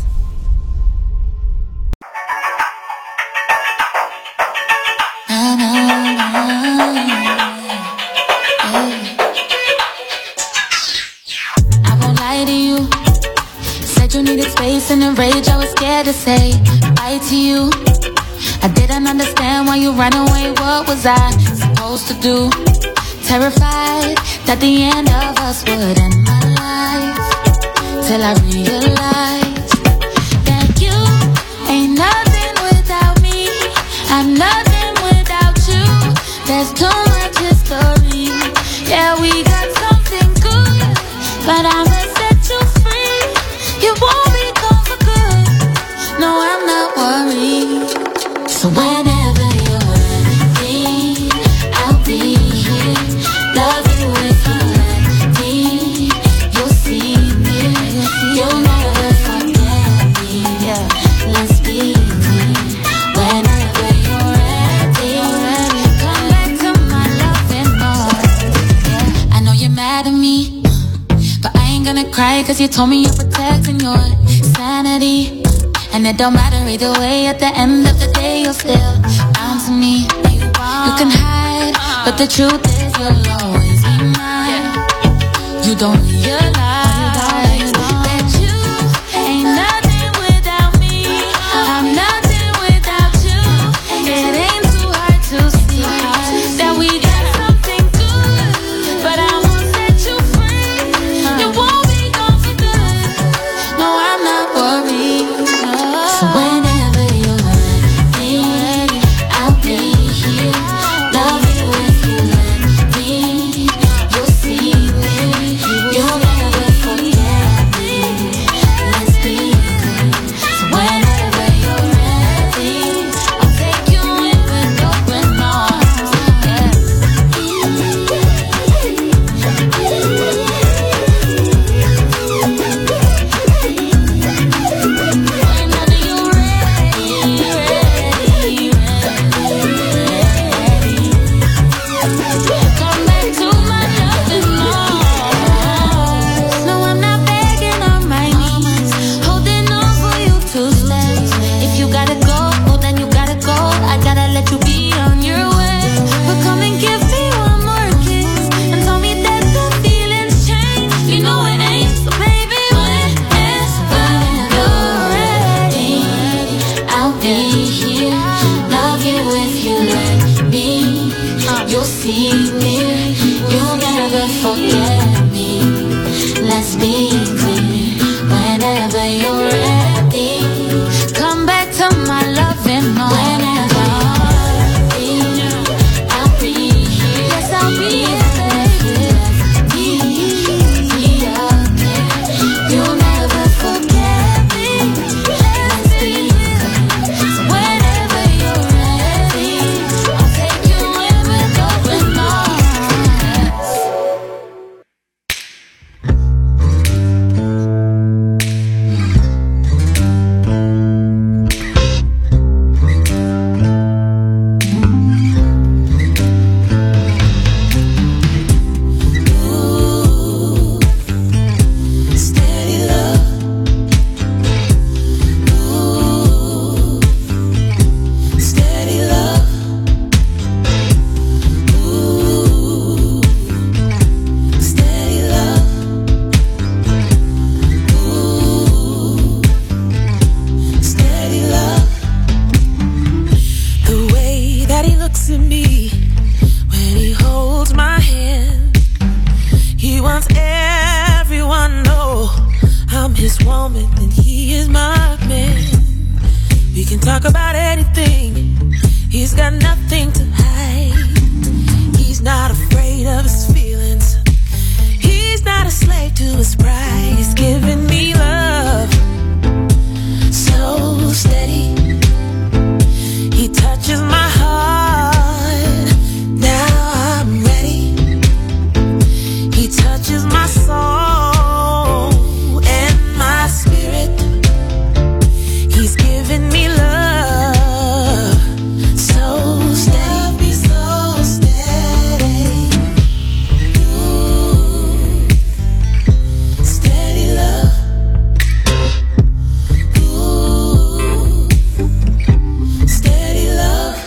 I won't lie to you. Said you needed space and the rage I was scared to say bye to you. I didn't understand why you ran away. What was I supposed to do? Terrified that the end of us would end my life. Till I realized that you ain't nothing without me. I'm nothing without you. There's too much history. Yeah, we got something good, but I'ma set you free. You won't be gone for good. No, I'm not worried. So whenever you're ready, I'll be here. Love you if you let me. You'll see me. You'll never forget me. Yeah, let's be me. Whenever you're ready, come back to my loving arms. Yeah, I know you're mad at me, but I ain't gonna cry 'cause you told me you're protecting your sanity. And it don't matter either way, at the end of the day you're still bound to me. You can hide, but the truth is you'll always be mine. You don't realize that you ain't nothing without me. I'm nothing without you. It ain't too hard to see that we got something good, but I won't set you free. You won't be gone for good. No, I'm not worried. So whenever you're ready, I'll be here. Love you if you let me. You'll see me. You'll never be near. You'll never forget me. Let's be clear. Whenever you're ready, come back to my loving arms. Whenever I'll be here. Yes, I'll be here. You'll never forget me. Let's be clear. So whenever you're ready, I'll take you in with open arms. Steady love. Steady love. Steady love. Steady love. The way that he looks at me when he holds my hand, he wants everyone to know I'm his woman and he is my man. We can talk about anything. He's got nothing to hide. He's not afraid of his feelings. He's not a slave to his pride. He's giving me love so steady. He touches my heart. Now I'm ready. He touches my soul and my spirit. He's giving me love so steady, so steady. Ooh, steady love. Ooh, steady love.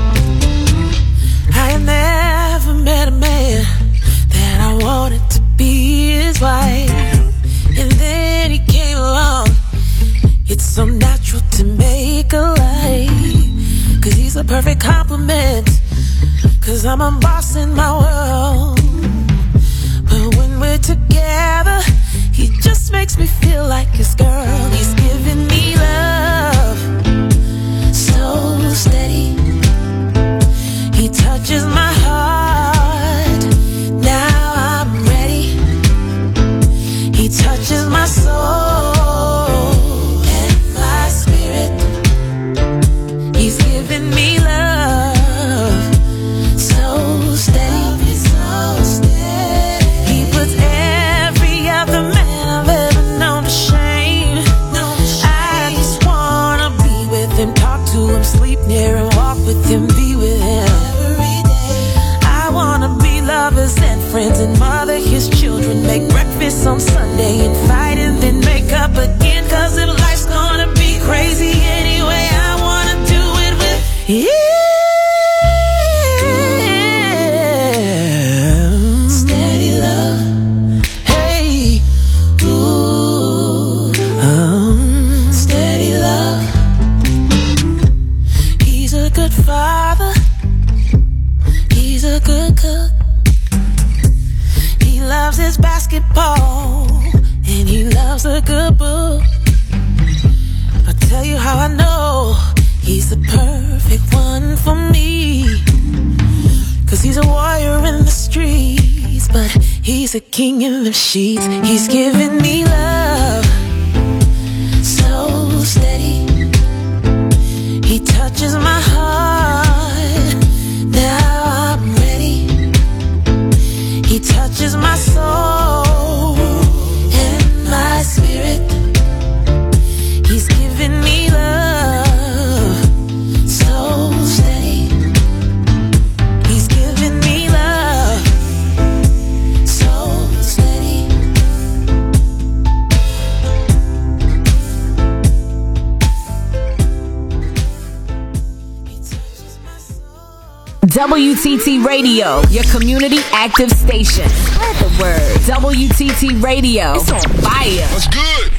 I have never met a man that I wanted to be his wife. And then he came along. It's so natural to make a life. Cause he's a perfect compliment. Cause I'm a boss in my world. But when we're together, he just makes me feel like his girl. He's giving me love so steady. He touches my heart. Now I'm ready. He touches my soul and my spirit. He's giving me love so steady, so steady. He puts every other man I've ever known to shame. I just wanna be with him, talk to him, sleep near him, walk with him, be with him. I wanna be lovers and friends and mother his children, make breakfast on Sunday and fight and then make up again. Cause if life's gonna be crazy anyway, I wanna do it with you. Steady love. Hey. Ooh. Steady love. He's a good father. He's a good cook. He loves his basketball and he loves a good book. I'll tell you how I know he's the perfect one for me. Cause he's a warrior in the streets, but he's a king in the sheets. He's giving me love so steady. He touches my heart. Now I'm ready. He touches my soul and my spirit. He's giving me love so steady. He's giving me love so steady. WTT Radio, your community active station. Spread the word. WTT Radio. It's on fire. What's good?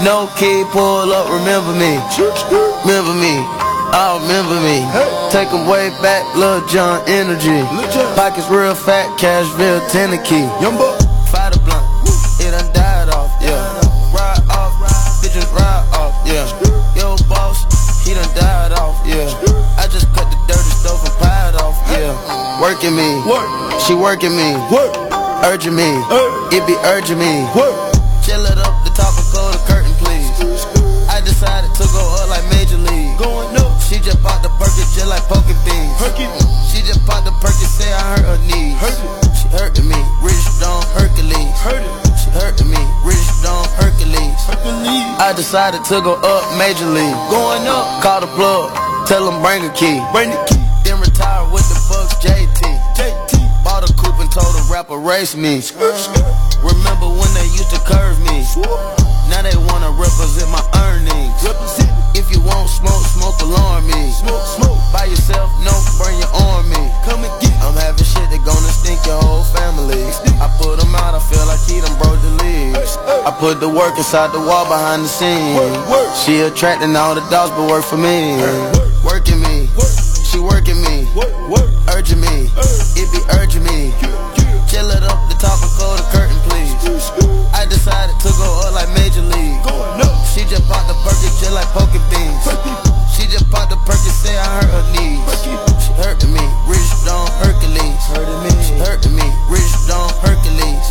No kid, pull up, remember me. Remember me. Oh, remember me. Take 'em way back, Lil Jon energy. Pockets real fat, cash real Tennessee. Fight a blunt, it done died off, yeah. Ride off, bitches ride off, yeah. Yo boss, he done died off, yeah. I just cut the dirty stove and pied off, yeah. Working me, she working me, urging me, it be urging me. Chill it up, the top and close the curtain, please. I decided to go up like Major League. Going up, she just popped the Perkins just like poking things. She just popped the Perkins, say I hurt her knees. She hurting me, Rich Don Hercules. She hurting me, Rich Don Hercules. I decided to go up Major League. Going up, call the plug, tell them bring a key. Then retire with the Bucks, JT. Bought a coupe and told a rapper race me. Remember when they used to curve me? Now they wanna represent my earnings. If you want smoke, smoke alarm me. By yourself, no, burn your arm me. I'm having shit that gonna stink your whole family. I put them out, I feel like he done broke the leaves. I put the work inside the wall behind the scenes. She attracting all the dogs but work for me. Working me, she working me, urging me, it be urging me. Chill it up, the top and close the curtain, please. I decided to go up like Major League. She just popped the Perkins just like poking things. She just popped the Perkins, say I hurt her knees. She hurting me, Rich Don Hercules. She hurting me, Rich Don Hercules.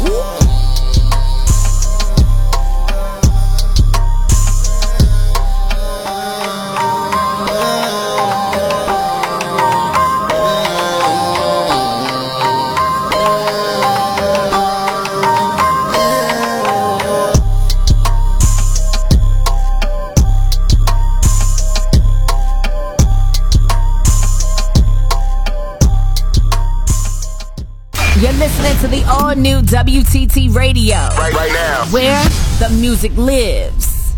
You're listening to the all-new WTT Radio. Right now. Where the music lives.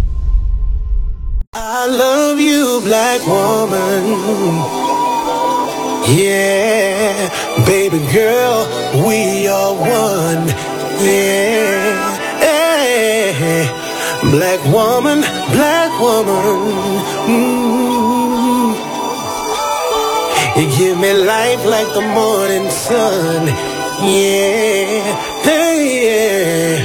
I love you, black woman. Yeah, baby girl, we are one. Yeah, hey, black woman, black woman. You give me life like the morning sun. Yeah, hey, yeah.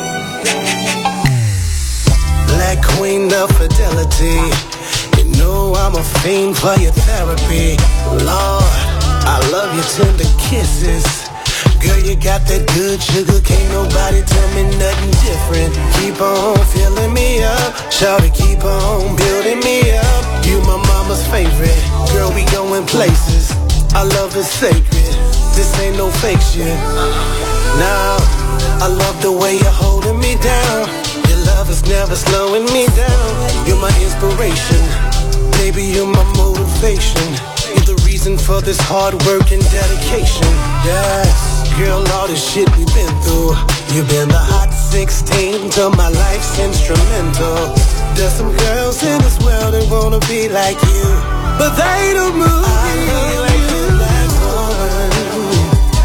Black queen of fidelity. You know I'm a fiend for your therapy. Lord, I love your tender kisses. Girl, you got that good sugar. Can't nobody tell me nothing different. Keep on filling me up. Shawty, keep on building me up. You my mama's favorite. Girl, we going places. Our love is sacred. This ain't no fake shit. Now, I love the way you're holding me down. Your love is never slowing me down. You're my inspiration. Baby, you're my motivation. You're the reason for this hard work and dedication. Yes. Girl, all the shit we've been through. You've been the hot 16 to my life's instrumental. There's some girls in this world that wanna be like you, but they don't move me like you, black woman.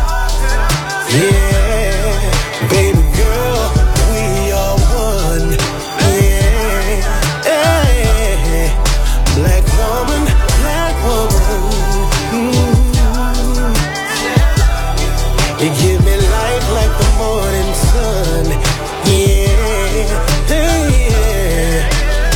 Yeah, baby girl, we are one. Yeah, hey, black woman, black woman. You give me life like the morning sun. Yeah, yeah.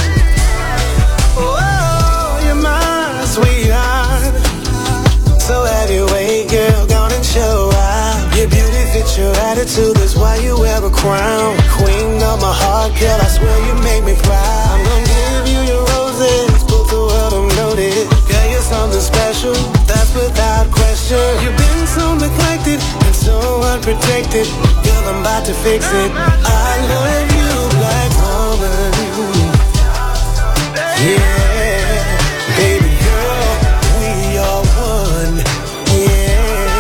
Oh, you're my sweetheart. So heavyweight, girl, gone and show out. Your beauty fits your attitude, that's why you wear a crown. Queen of my heart, girl, I swear you make me proud. I'm gonna give you your roses, put the world on notice. Girl, you're something special, that's without question. You've been so neglected and so unprotected. Girl, I'm about to fix it. I love you, black woman. Yeah, baby girl, we are one. Yeah,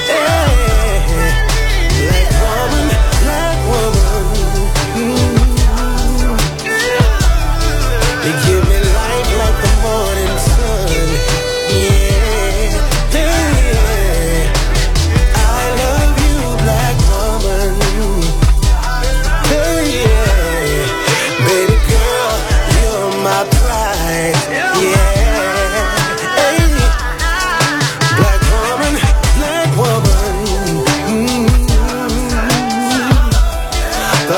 black woman, black woman. You give me life like the morning sun. Yeah, I love you, black woman. Yeah,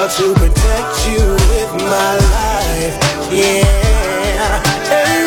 to protect you with my life. Yeah. Hey.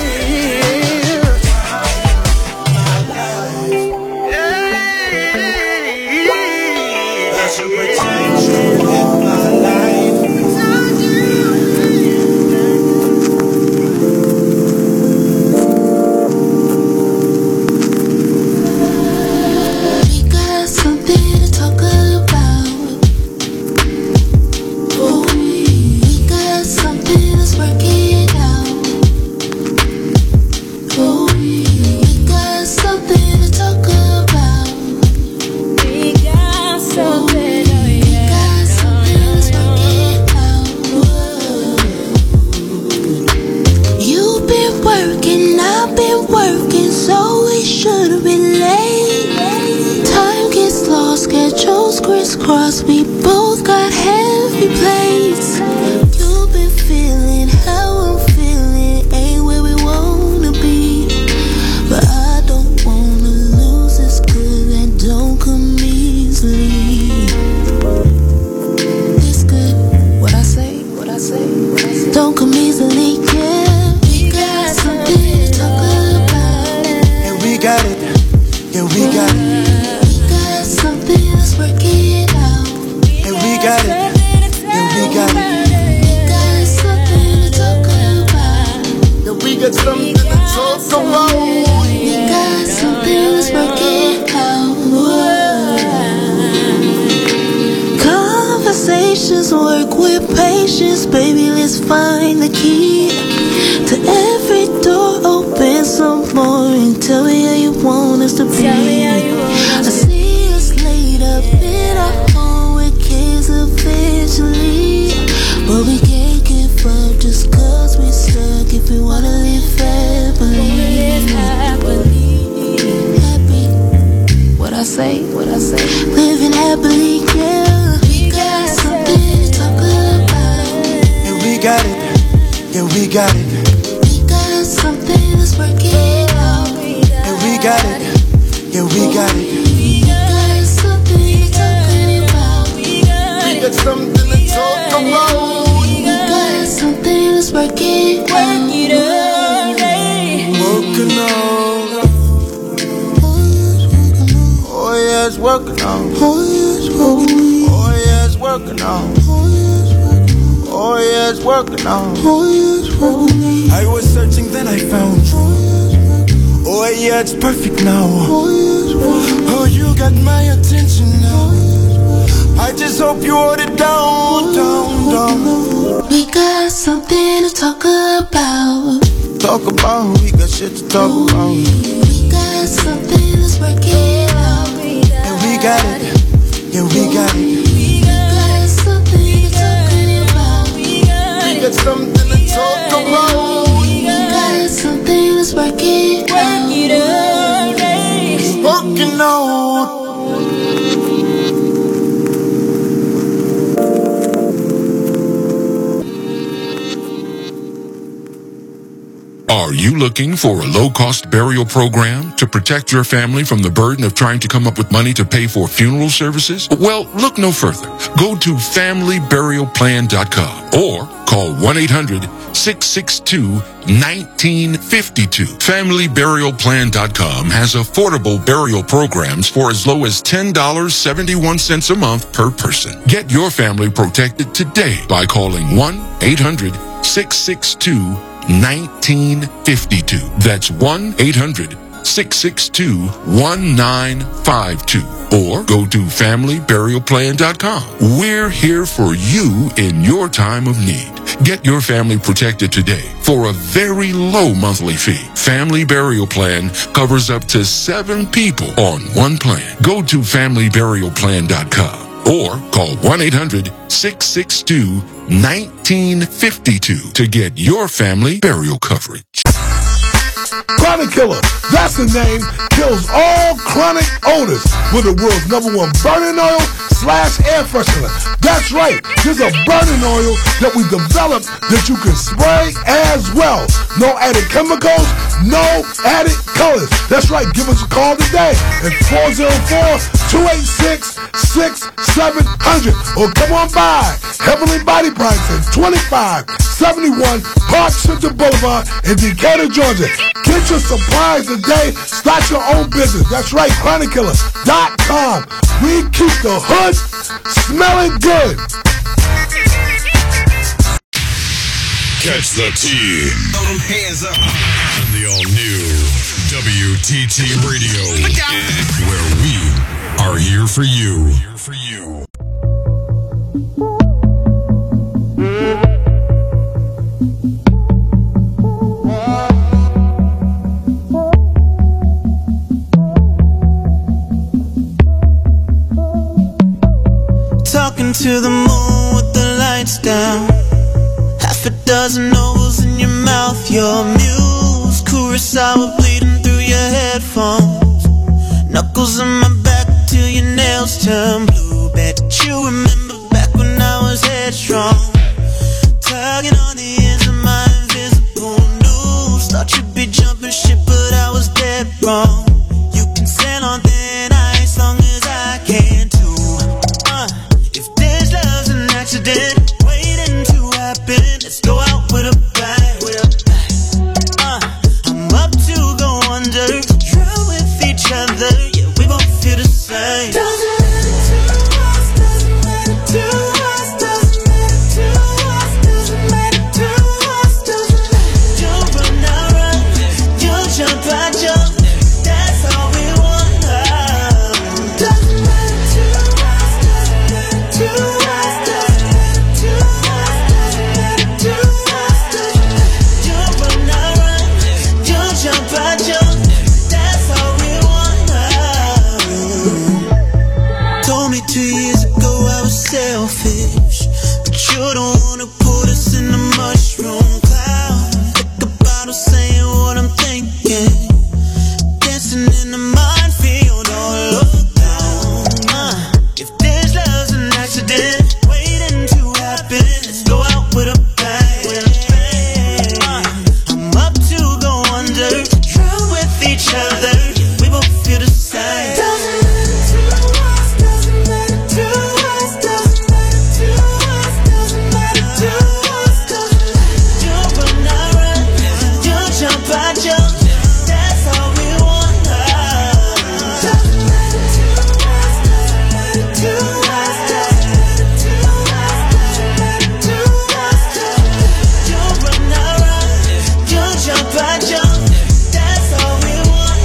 Crisscross, we both got heavy plates. You've been feeling how I'm feeling, ain't where we wanna be. But I don't wanna lose this good that don't come easily. It's good, what I say, what I say, what I say. Don't come easily, yeah. We got something to talk about. And we got it, yeah, we got it. We got something to talk about. We got something that's working out. Conversations work with patience, baby. Let's find the key to every door. Open some more and tell me how you want us to be. I see us laid up in our home with kids eventually, but we can't give up just 'cause we stuck. If we wanna live happy, what I say, what I say. Living happily, yeah. We got something to talk about. And we got it, yeah, we got it. We got something that's working out. And we got it, yeah, we got it. We got something to talk about. We got something to talk about. We got something that's working out. Working on. Oh yeah, it's working on. Oh yeah, it's working on. Oh yeah, it's working on. Oh yeah, it's working on. Oh yeah, it's working on. I was searching, then I found you. Oh yeah, it's perfect now. Oh, you got my attention now. I just hope you hold it down, down, down. We got something to talk about. Talk about, we got shit to talk about. We got something that's working out. And we got it, yeah, we got it. We got something to talk about. We got something to talk about. We got something that's working out. It's working out. Are you looking for a low-cost burial program to protect your family from the burden of trying to come up with money to pay for funeral services? Well, look no further. Go to FamilyBurialPlan.com or call 1-800-662-1952. FamilyBurialPlan.com has affordable burial programs for as low as $10.71 a month per person. Get your family protected today by calling 1-800-662-1952. That's 1-800-662-1952. Or go to FamilyBurialPlan.com. We're here for you in your time of need. Get your family protected today for a very low monthly fee. Family Burial Plan covers up to 7 people on one plan. Go to FamilyBurialPlan.com. or call 1-800-662-1952 to get your family burial coverage. Chronic Killer, that's the name, kills all chronic odors with the world's #1 burning oil air freshener. That's right, there's a burning oil that we developed that you can spray as well. No added chemicals, no added colors. That's right, give us a call today at 404-286-6700 or come on by Heavenly Body Products at 2571 Park Central Boulevard in Decatur, Georgia. Get your supplies today. Start your own business. That's right, ChroniCkiller.com. We keep the hood smelling good. Catch the team. Throw them hands up. On the all-new WTT Radio, where we are here for you. Talking to the moon with the lights down. Half a dozen ovals in your mouth. Your muse, Kurosawa bleeding through your headphones. Knuckles in my back till your nails turn blue. Bet you remember back when I was headstrong, tugging on the ends of my invisible noose. Thought you'd be jumping ship, but I was dead wrong. You can sail on thin ice long as I can too. If this love's an accident waiting to happen, let's go out with a bang. I'm up to go under, drown with each other. Yeah, we both feel the same. Doesn't matter to us, doesn't matter to us, doesn't matter to us, doesn't matter to us, doesn't matter. You run, I run, you jump, I jump. That's all we want. Doesn't matter to us, doesn't matter to us, doesn't matter to us, doesn't matter to us, doesn't matter. You run, I run, you jump, I jump. That's all we want. Told me 2 years ago I was selfish, but you don't wanna put us in the mushroom cloud. Think about us saying what I'm thinking, dancing in the minefield all around. If this love's an accident waiting to happen, let's go out with a bang. I'm up to go under, drown with each other. Yeah, we both feel the same. Doesn't matter to us, doesn't matter to us, doesn't matter to us, doesn't matter to us, doesn't matter. You run, I run, you jump, I jump. That's all we want. Doesn't matter to us, doesn't matter to us, doesn't matter to us, doesn't matter to us, doesn't matter. You run, I run, you jump, I jump. That's all we want.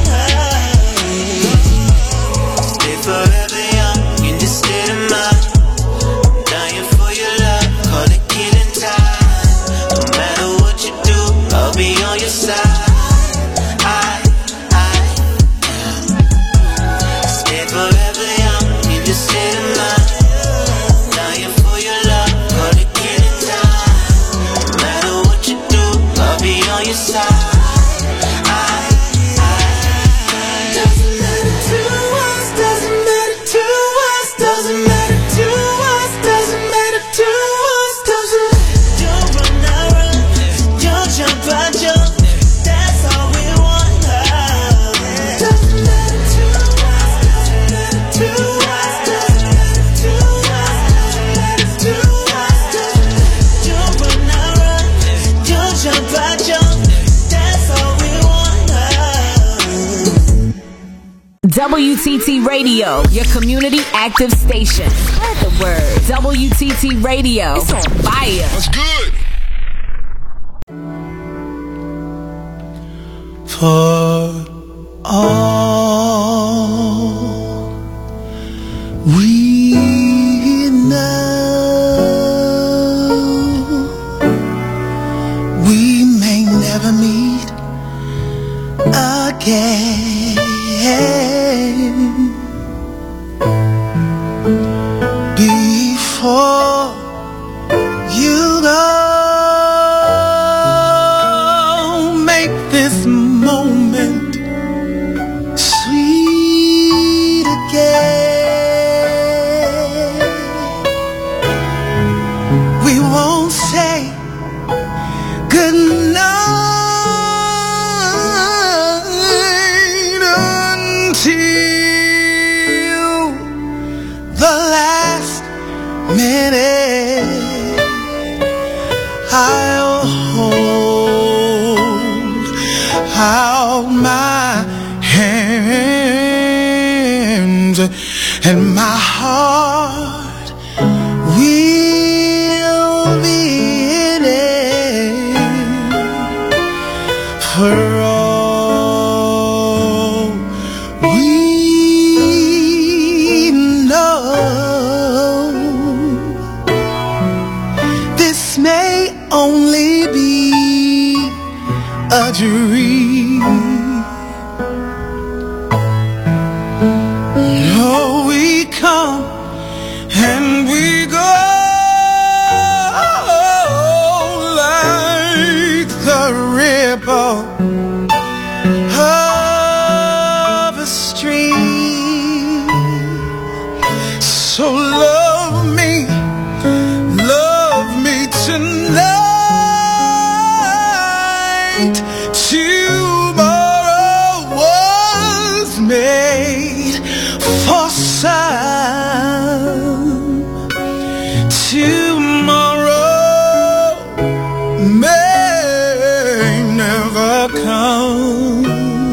Stay forever young in this state of mind. I'm dying for your love, call it killing time. No matter what you do, I'll be on your side. Stay forever young in this state of mind. Dying for your love, call it killing time. No matter what you do, I'll be on your side. Doesn't matter to us, doesn't matter to us, doesn't matter to us, doesn't matter to us, doesn't matter. You run, I run, you jump, I jump. That's all we want. Doesn't matter to us, doesn't matter to us, doesn't matter to us, doesn't matter to us, doesn't matter. You run, I run, you jump, I jump. That's all we want. WTT Radio, your community active station. Spread the word. WTT Radio. It's on fire. That's good. For all we know, we may never meet again. Before you go, make this moment the last minute, I'll hold out my hands and my heart will be in it for all we know. This may only be a dream. Oh, we come and we go like the ripple of a stream. So love me tonight. Tomorrow was made for some. Tomorrow may never come.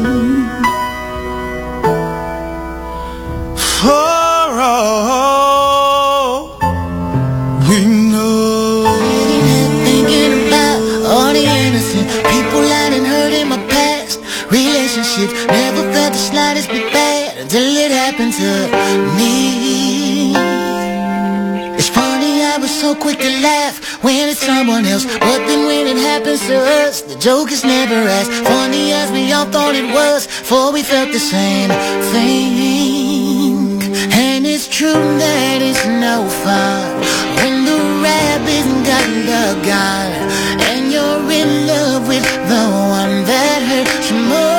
For all we know. Thinking about all the innocent people I done hurt in my past. Relationships never felt the slightest bit bad until it happened to me. It's funny I was so quick to laugh when it's someone else, but then when it happens to us, the joke is never asked. Funny as we all thought it was, for we felt the same thing. And it's true that it's no fun when the rabbit got the gun and you're in love with the one that hurts you most.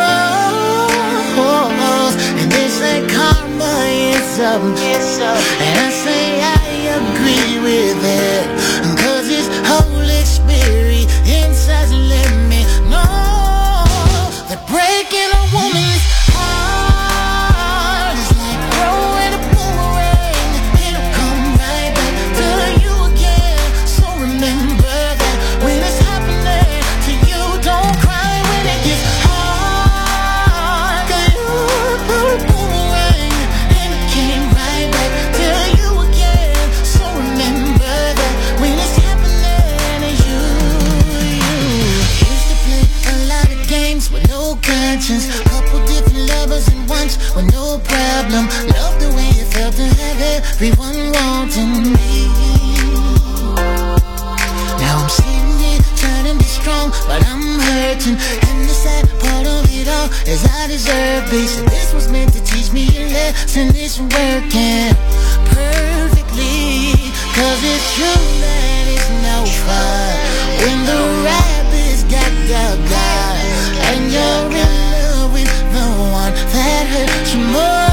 And they say karma is up, and I say I agree with it, 'cause this whole experience has let me know that breaking a woman's heart is like throwing a boomerang. It'll come right back to you again. So remember that when it's happening to you, don't cry when it gets hard. 'Cause you threw a boomerang and it came right back to you again. So remember that when it's happening to you, used to play a lot of games with no conscience, couple different lovers at once with no problem. Love the way it felt to have everyone wanting me. Now I'm sitting here trying to be strong, but I'm hurting, and the sad part of it all is I deserve this. And this was meant to teach me a lesson. It's working perfectly, 'cause it's true that it's no fun when the rabbit's got the gun and you're in love with the one that hurts you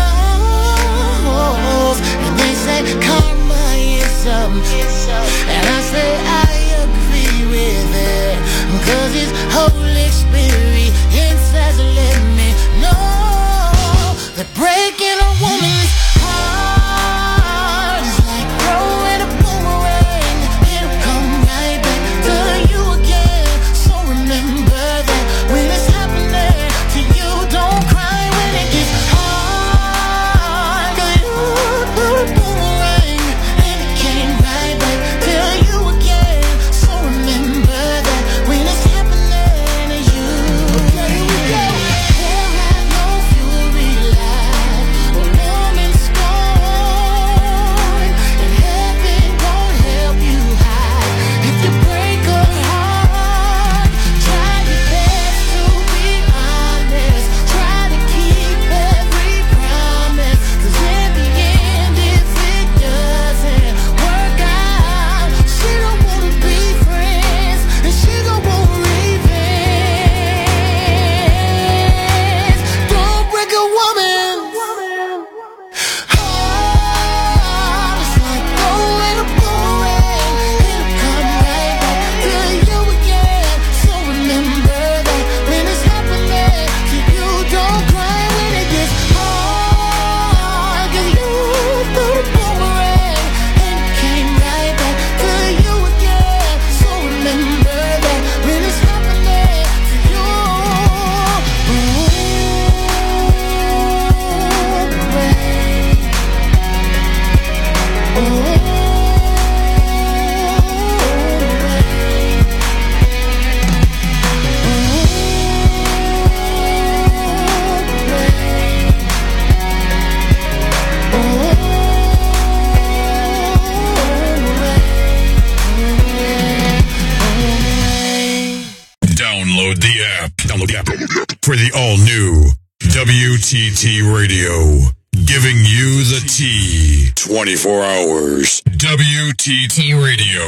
most. And they say karma is up, and I say I agree with it, 'cause this whole experience has let me know that breaking a woman's heart is like throwing a boomerang. It'll come right back to you again. So remember that when it's happening to you, don't cry when it gets hard. Download the app. Download the app for the all-new WTT Radio. Giving you the tea 24 hours. WTT Radio.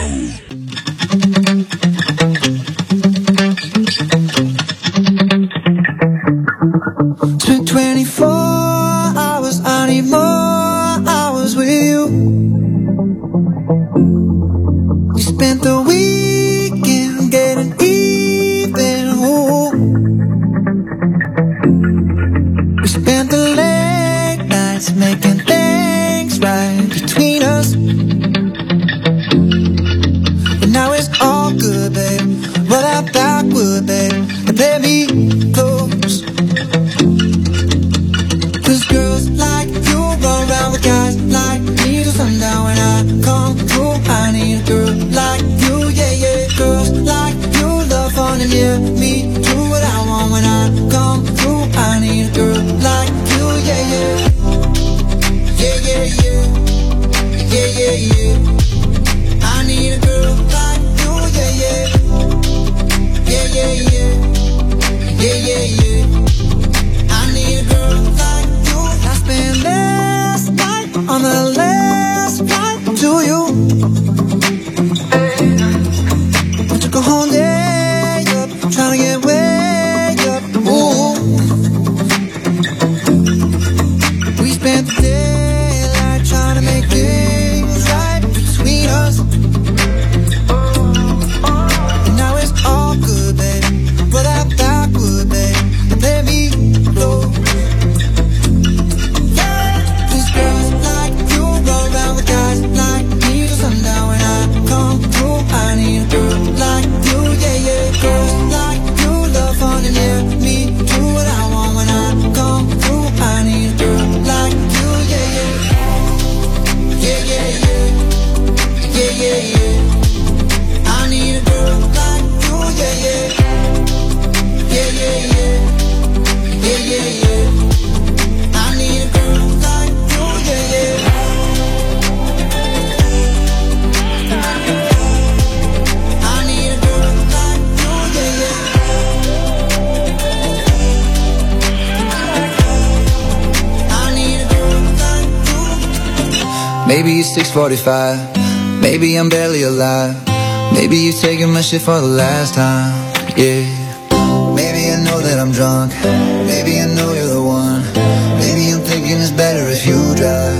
Spent 24 hours, I need more hours with you. We spent the weekend getting even. Ooh. We spent the late nights making things right between us. But now it's all good, babe. Roll out backward, babe, and play me close. Cause girls like you run around with guys like me till sundown. When I come through, I need a girl like you, yeah, yeah. Girls like you love fun and yeah, me do what I want. When I come through, I need a girl like you, yeah, yeah. Yeah, yeah, yeah. Yeah, yeah, yeah. I need a girl like you, yeah, yeah. Yeah, yeah, yeah. Yeah, yeah, yeah. I need a girl like you. I spent last night on the last flight to you. I took a whole day up, trying to get way up. Ooh. We spent the daylight trying to make things right between us. And now it's all good, babe. Roll that backward, babe, and let me go. These girls like you roll around with guys like me till sundown. When I come through, I need a girl like you, yeah, yeah. Girls like you love fun and yeah, me do what I want. When I come through, I need a girl like you, yeah, yeah. Yeah, yeah, yeah. Yeah, yeah, yeah. I need a girl like you, yeah, yeah. Yeah, yeah, yeah. Yeah, yeah, yeah. I need a girl like you, yeah, yeah. I need a girl like you, yeah, yeah. I need a girl like you. Maybe it's 6:45. Maybe I'm barely alive. Maybe you're taking my shit for the last time. Yeah. Maybe I know that I'm drunk. Maybe I know you're the one. Maybe I'm thinking it's better if you drive.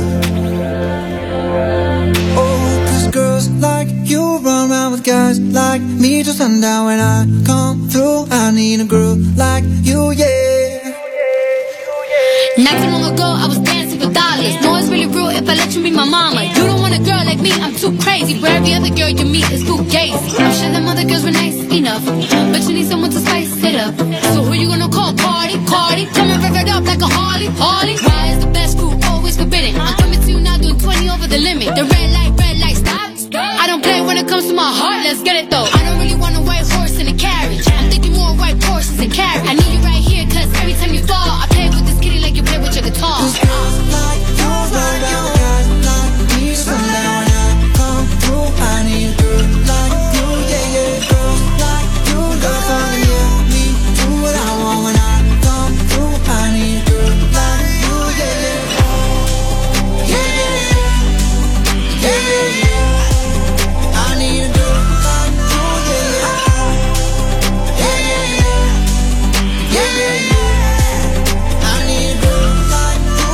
Oh, cause girls like you run around with guys like me till sundown. When I come through, I need a girl like you, yeah. Not too long ago, I was dancing for dollars. No, it's really real if I let you be my mama. You don't want a girl like me, I'm too crazy. But every other girl you meet is too gazy. I'm sure them other girls were nice enough, but you need someone to spice it up. So who you gonna call? Cardi? Come and rev it up like a Harley? Why is the best crew always forbidden? I'm coming to you now doing 20 over the limit. The red light, stop. I don't play when it comes to my heart, let's get it though. I don't really want a white horse in a carriage. I'm thinking more white horses and carriage. I need you right here, cause every time you fall, I play with this kitty like you play with your guitar. Cause girls like you run around with guys like me till sundown. When I come through, I need a girl like you, yeah, yeah. Girls like you love fun and yeah, me do what I want. When I come through, I need a girl like you, yeah, yeah. Yeah, yeah, yeah. Yeah, yeah, yeah. I need a girl like you, yeah, yeah. Yeah, yeah, yeah. Yeah, yeah, yeah. I need a girl like you.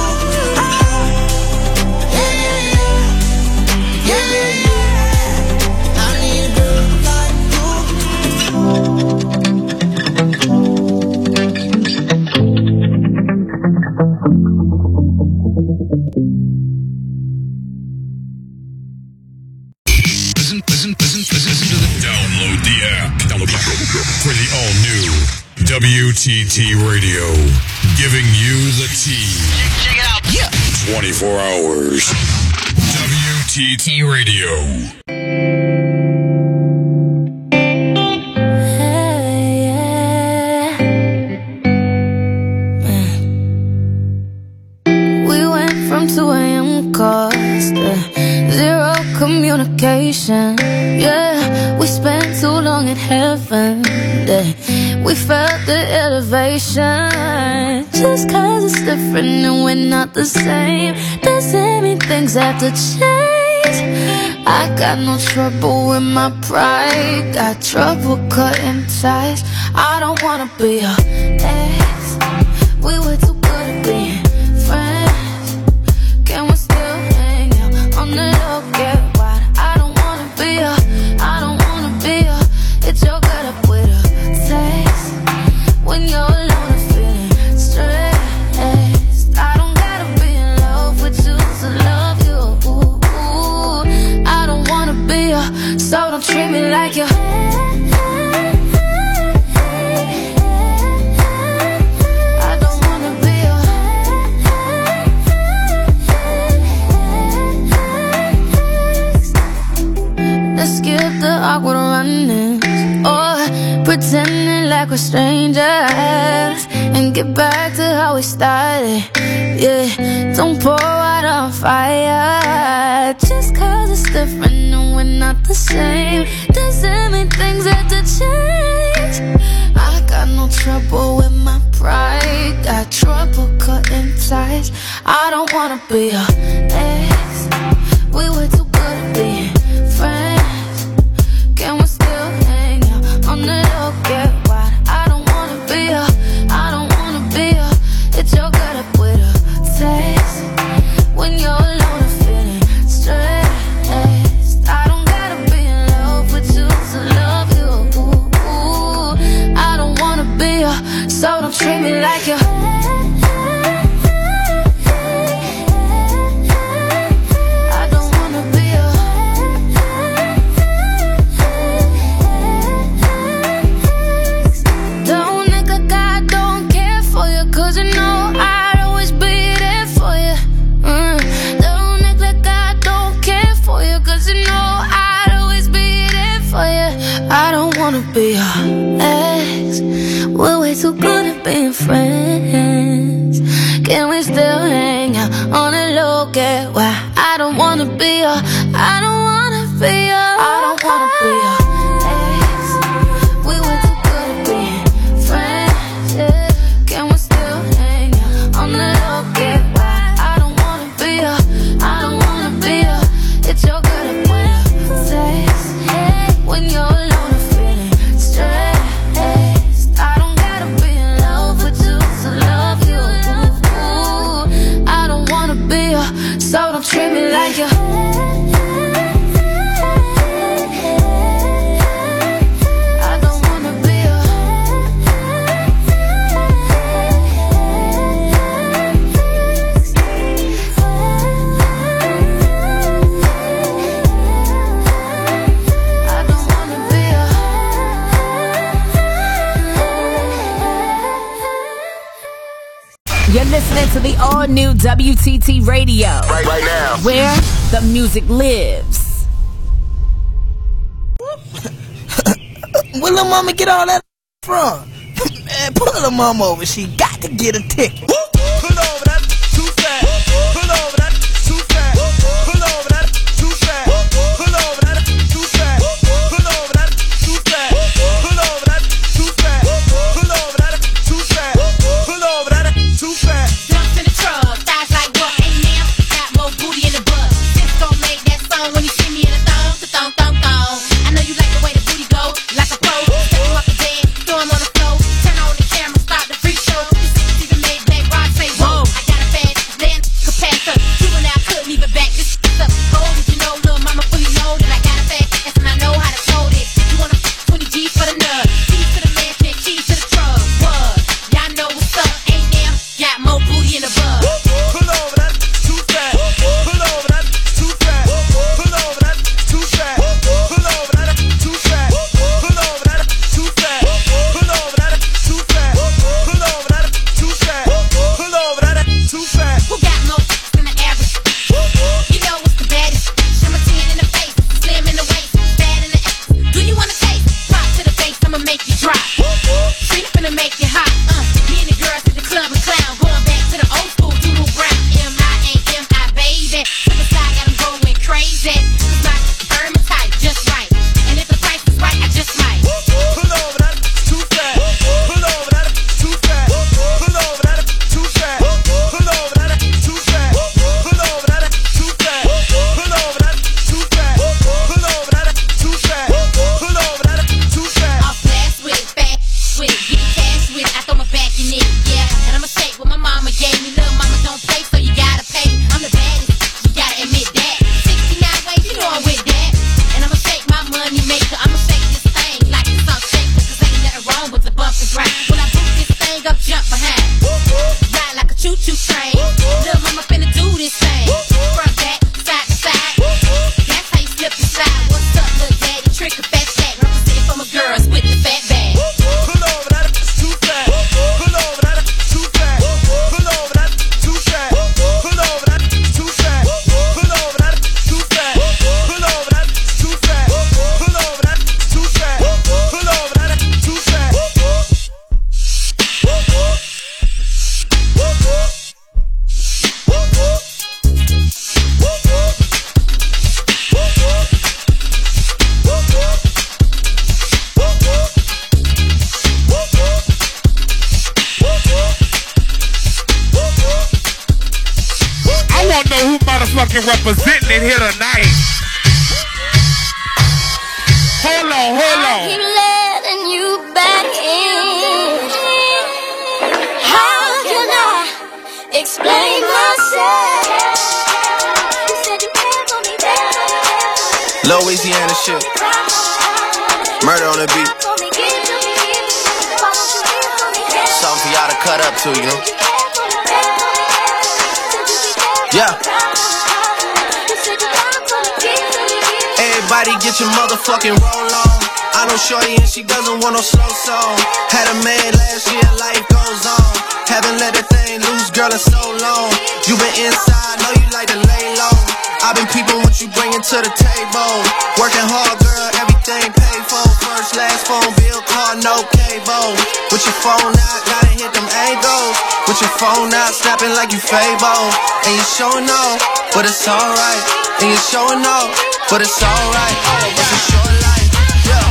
Yeah, yeah, yeah. Yeah, yeah, yeah. I need a girl like you. Listen to the download the app. Download the app for the all-new WTT Radio. Giving you the tea. Check it out. Yeah. 24 hours. WTT WTT Radio. We went from 2 a.m. calls to zero communication. Yeah, we spent too long in heaven. Yeah, we felt the elevation. Just cause it's different and we're not the same doesn't mean things have to change. I got no trouble with my pride, got trouble cutting ties. I don't wanna be your ex. We were too good at being friends. Can we still hang out on the low, get wide? I don't wanna be your, I don't wanna be your. It's your gut up with a taste. When you're alone and feeling stressed, I don't gotta be in love with you to love you. I don't wanna be your, so don't treat me like you. Let's skip the awkward run-ins or pretending like we're strangers and get back to how we started. Yeah, don't pour out on fire. Just cause it's different and we're not the same doesn't mean things have to change. I got no trouble with my pride, got trouble cutting ties. I don't wanna be your ex. We were too good at being friends. Can we still hang out on the low, get wide? I don't wanna be your, I don't wanna be your. It's your gut up with a taste. When you're alone and feeling stressed, I don't gotta be in love with you to love you. I don't wanna be your, so don't treat me like you. I don't wanna be your ex. We're way too good at being friends. Can we still hang out on the low, get why? I don't wanna be your, I don't wanna be your, I don't wanna be your ex. We were too good at being friends. Yeah. Can we still hang out on the low, get why? I don't wanna be your, I don't wanna be your. It's your good at when you taste. When you're alone and feeling stressed, I don't gotta be in love with you to love you. I don't wanna be your, so don't treat me like you. I don't wanna be your. You're listening to the all-new WTT Radio. Right now. Where the music lives. Where little mama get all that from? Man, pull little mama over. She got to get a ticket. Pull over, that's too fast. Pull over, that's too fast. Pull over, that's too fast. Pull over, that's too fast. Pull over, that's too fast. Pull over, that's too fast. Pull over, that's too fast. Pull over, that's too fast. Dumps in the truck, thighs like what? Ain't now got more booty in the butt. Just gon' make that song when you see me in a thong, thong, thong, thong. I know you like the way the booty go, like a pro. Step him off the bed, throw him on the floor. Turn on the camera, start the freak show. This even made Black Rock fucking representing it here tonight. Hold on. I keep letting you back in. How can I explain myself? You said you cared for me, baby. Louisiana shit. Murder on the beat. Something for y'all to cut up to, you know? Yeah. Everybody get your motherfucking roll on. I know shorty and she doesn't want no slow song. Had a man last year, life goes on. Haven't let that thing loose, girl, in so long. You been inside, know you like to lay low. I've been peeping what you bringing to the table. Working hard, girl, everything paid for. First, last phone bill, car, no cable. With your phone out, gotta hit them angles. With your phone out, snapping like you Fable. And you showing off, but it's alright. And you showing off, but it's alright. It's a short life, yeah.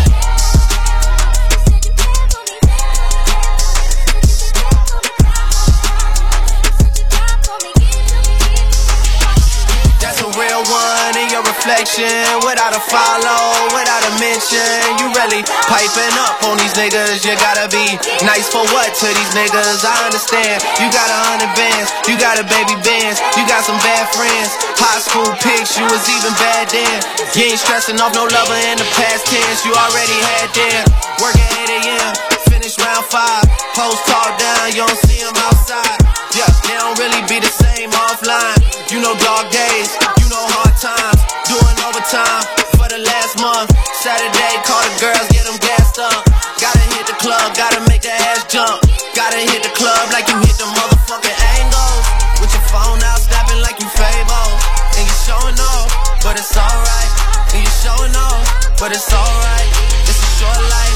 That's a real one in your reflection. Without a follow, without a mention. You really piping up on these niggas. You gotta be nice for what to these niggas? I understand. You got 100 bands, you got a baby Benz, you got some bad friends. High school pics, you was even bad then. You ain't stressing off no lover in the past tense. You already had them. Work at 8 a.m., finish round 5. Post talk down, you don't see them outside. Yeah, they don't really be the same offline. You know dog days, you know hard times. Doing overtime for the last month. Saturday, call the girls, get them gassed up. Gotta hit the club, gotta make the ass jump. Gotta hit the club like you hit the motherfucking angles. With your phone out, snapping like you Fable. And you showing off, but it's alright. And you showing off, but it's alright. It's a short life.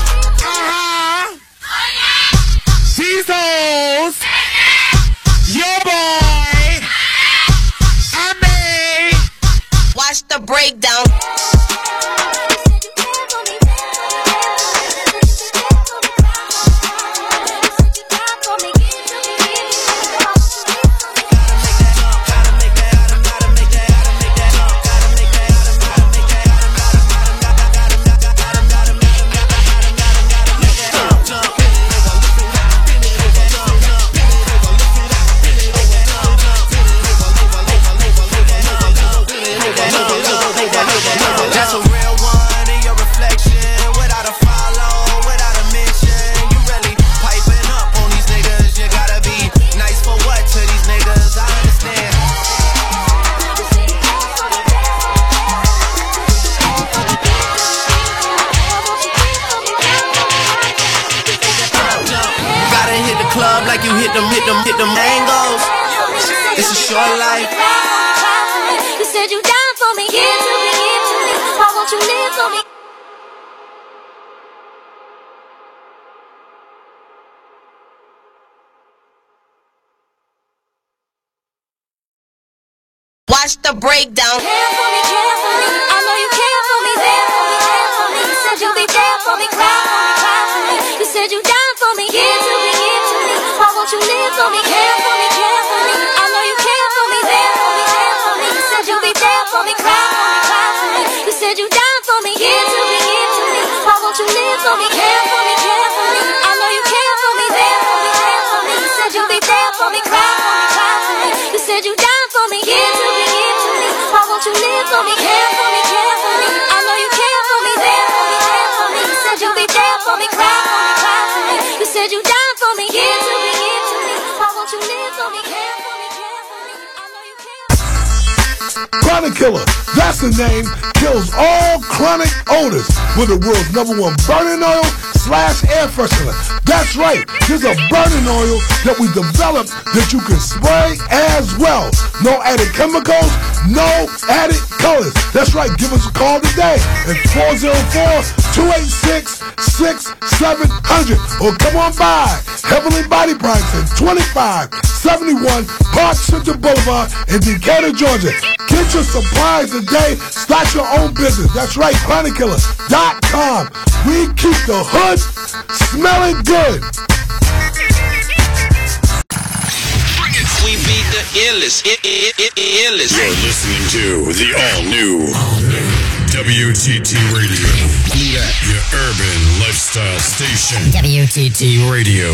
Jesus, your boy, I made. Watch the breakdown. That's a real one in your reflection. Without a follow, without a mention. You really piping up on these niggas. You gotta be nice for what to these niggas? I understand. Gotta hit the club like you hit them angles. It's a short life. You said you down for me, give to me, give to me. Why won't you live for me? Watch the breakdown. Care for me, care for me. I know you care for me, there for me, care for me. You said you'll be there for me, cry for me, cry for me. You said you down for me, give to me, give to me. Why won't you live for me, care for me, care for me. I know you care for me, there for me, care for me. You said you'll be there for me, cry for me, cry for me. You said you down for me, give to me, give to me. Why won't you live for me, care for me, care for me. I know you care for me, there for me, care for me. You said you'll be there for me, cry for me, cry for me. You said you down for me, give to me, give to me. Why won't you live for me, care for me, care for me. I know you care for me, there for me, care for me. You said you'll be there for me, cry for me, cry for me. You said you down for me, give to me, give to me. Why won't you live for me, care for me, care for me. I know you care. Chronic Killer, that's the name. Kills all chronic odors with the world's #1 burning oil / air freshener. That's right, there's a burning oil that we developed that you can spray as well. No added chemicals, no added colors. That's right, give us a call today at 404-286-6700 or come on by Heavenly Body Products at 2571 Park Central Boulevard in Decatur, Georgia. Get your supplies today. Start your own business. That's right, ChronicKiller.com. We keep the hood smelling good. We beat the endless. You're listening to the all-new WTT Radio, your urban lifestyle station. WTT Radio.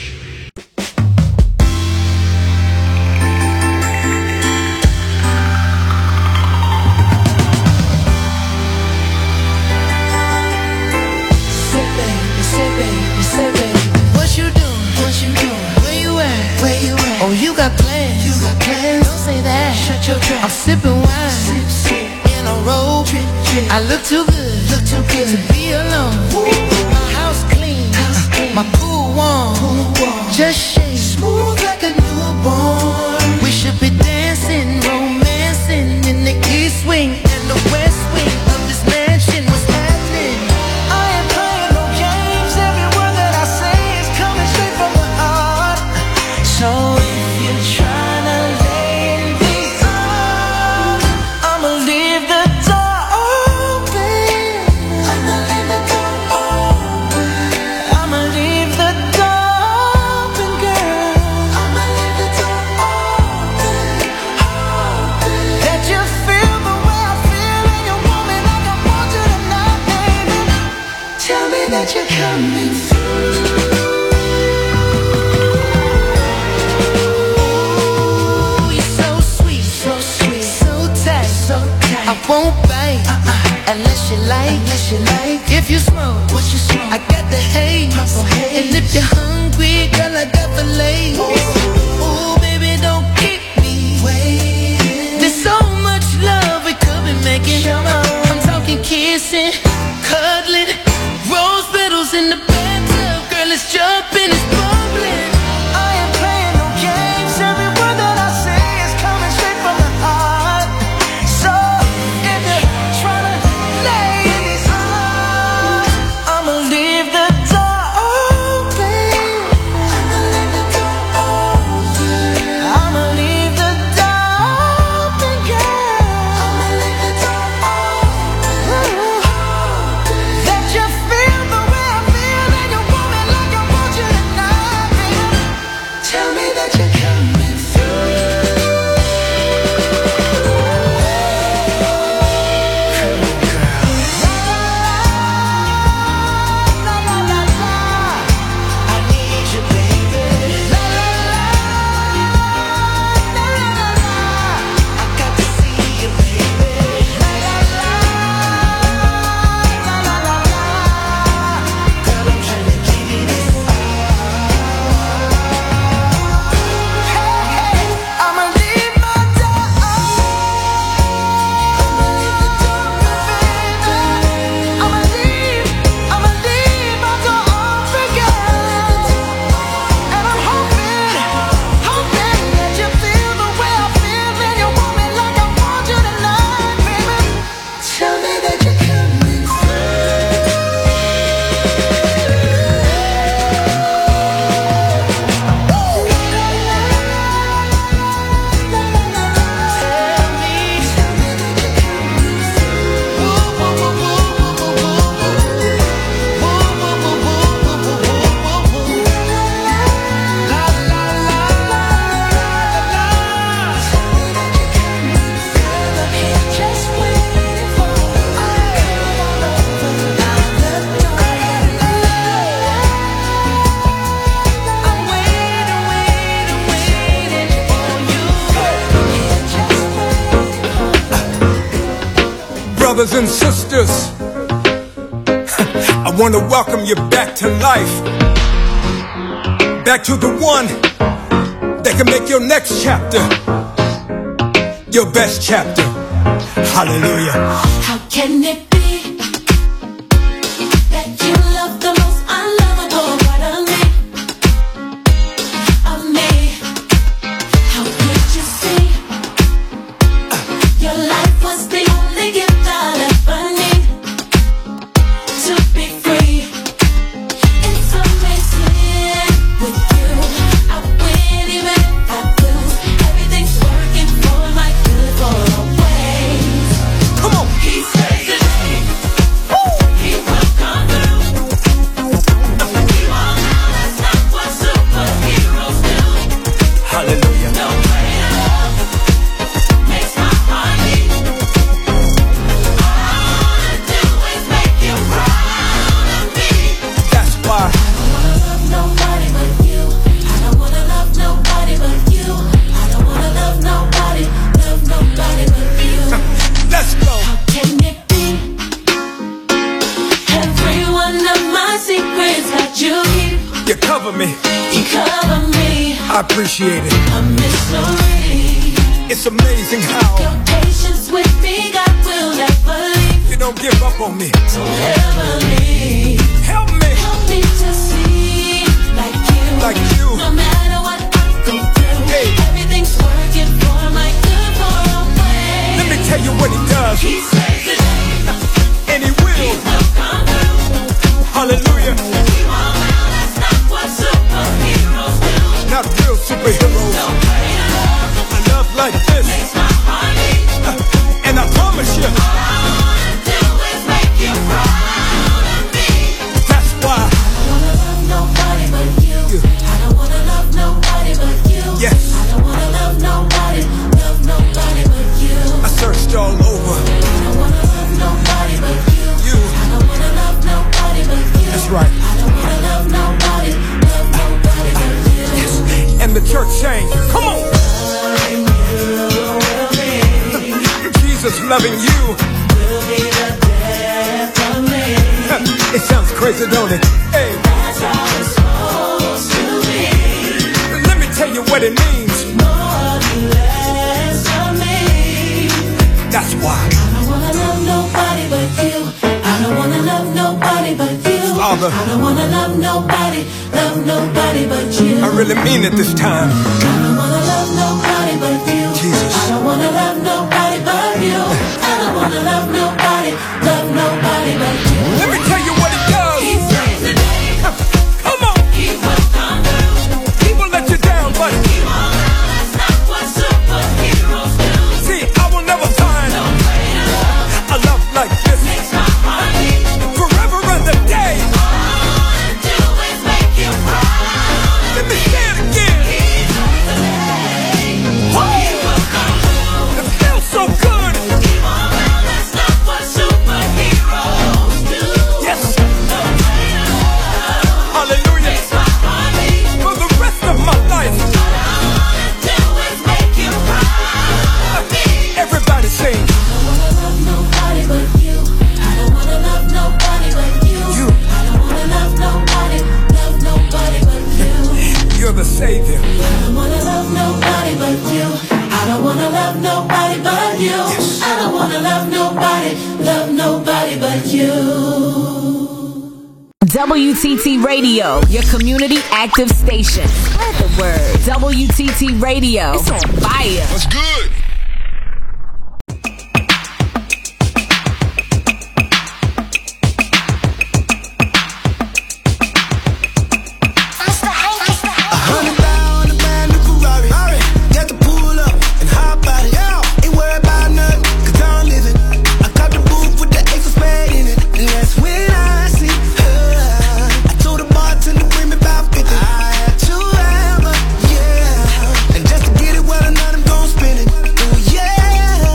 Oh, you got plans. Don't say that. Shut your trap. I'm sipping wine in a robe. I look too good to be alone. My house clean, my pool warm. Just shake smooth like a newborn. We should be dancing, romancing in the east wing and the west wing of this mansion. What's happening? I ain't playing no games. Every word that I say is coming straight from the heart. So you're trying to lay in these arms, I'ma leave the door open. I'ma leave the door open. I'ma leave the door open, girl. I'ma leave the door open. That you feel the way I feel and you want me like I want you tonight, baby. Tell me that you're coming through. I won't bite unless you like. If you smoke, what you smoke? I got the haze. And if you're hungry, girl, I got the lace. Ooh, baby, don't keep me waiting. There's so much love we could be making. I'm talking kissing, cuddling, rose petals in the bathtub. Girl, it's jumping, it's bubbling. I ain't playing no games. Every word that I say is coming straight from the heart. So if you're trying to lay in these arms, I'ma leave the door open. I'ma leave the door open. I'ma leave the door open, girl. I'ma leave the door open. That you feel the way I feel and you want me like I want you tonight, baby. Tell me that you're coming through. Brothers and sisters, I want to welcome you back to life, back to the one that can make your next chapter your best chapter. Hallelujah. How can it be that you love the most unlovable part of me? How could you see your life was the only gift I'll ever need to be free? It's amazing with you. I win even if I lose. Everything's working for my good for always. Come on. He says it's cover me. You cover me. I appreciate it. A mystery. It's amazing how your patience with me, God will never leave. You don't give up on me. Don't ever leave. Help me. Help me to see like you. Like you. No matter what I go through, hey, everything's working for my good for a way. Let me tell you what he does. He saves the day. And he will. He will come through. Hallelujah. Keep on well, that's not what superheroes do. Not real superheroes. Don't pray to love. A love like this makes my heart beat. And I promise you, all I wanna do is make you proud of me. That's why I don't wanna love nobody but you. I don't wanna love nobody but you. Yes. I don't wanna love nobody but you. I searched all over. I don't wanna love nobody but you. I don't wanna love nobody but you. That's right. I don't wanna love nobody but you. Yes. And the church sang, come on. Jesus loving you will be the death of me. It sounds crazy, don't it? Hey. That's how it's supposed to be. Let me tell you what it means. More than less of me. That's why I don't wanna love nobody but you. I don't wanna love nobody but you. Father, I don't wanna love nobody but you. I really mean it this time. I don't wanna love nobody but you. Jesus. I don't wanna love nobody but you. I don't wanna love nobody but you. Let me tell you what he does. He saves the day. Come on. He will come through. He will let you down, but keep on well, that's not what superheroes do. See, I will never find a love like this. Makes my heart beat. Forever and a day. All I wanna do is make you proud. Let me say it again. It feels so good. Keep on well, that's not what superheroes do. Yes. Hallelujah. Makes my heart beat. For the rest of my life. All I wanna do is make you proud of me. Everybody sing. I don't wanna love nobody but you. I don't wanna love nobody but you. I don't wanna love nobody but you. You're the Savior. I don't wanna love nobody but you. I don't wanna love nobody but you. Yes. I don't wanna love nobody but you. WTT Radio, your community active station. Spread the word. WTT Radio. It's on fire. What's good? Just to get it, well, another gon' spend it. Ooh, yeah.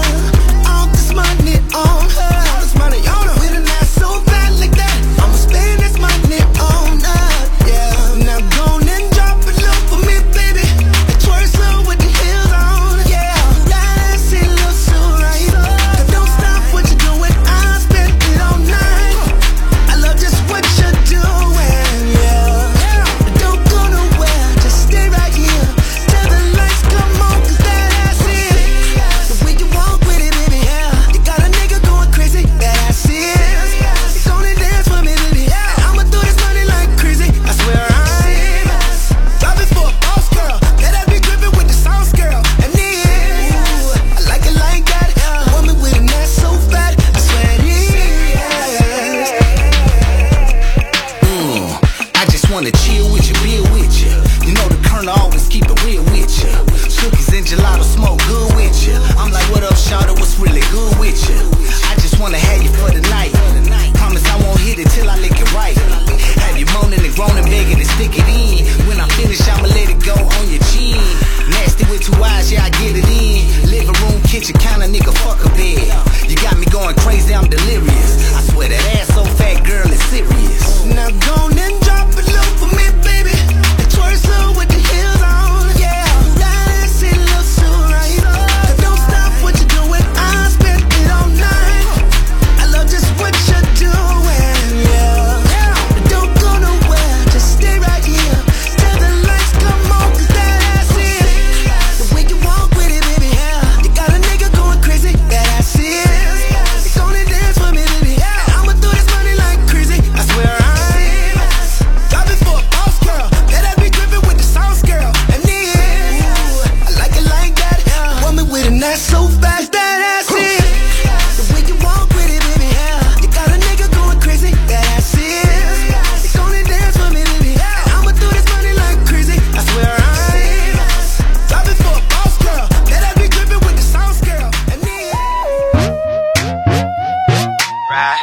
Right.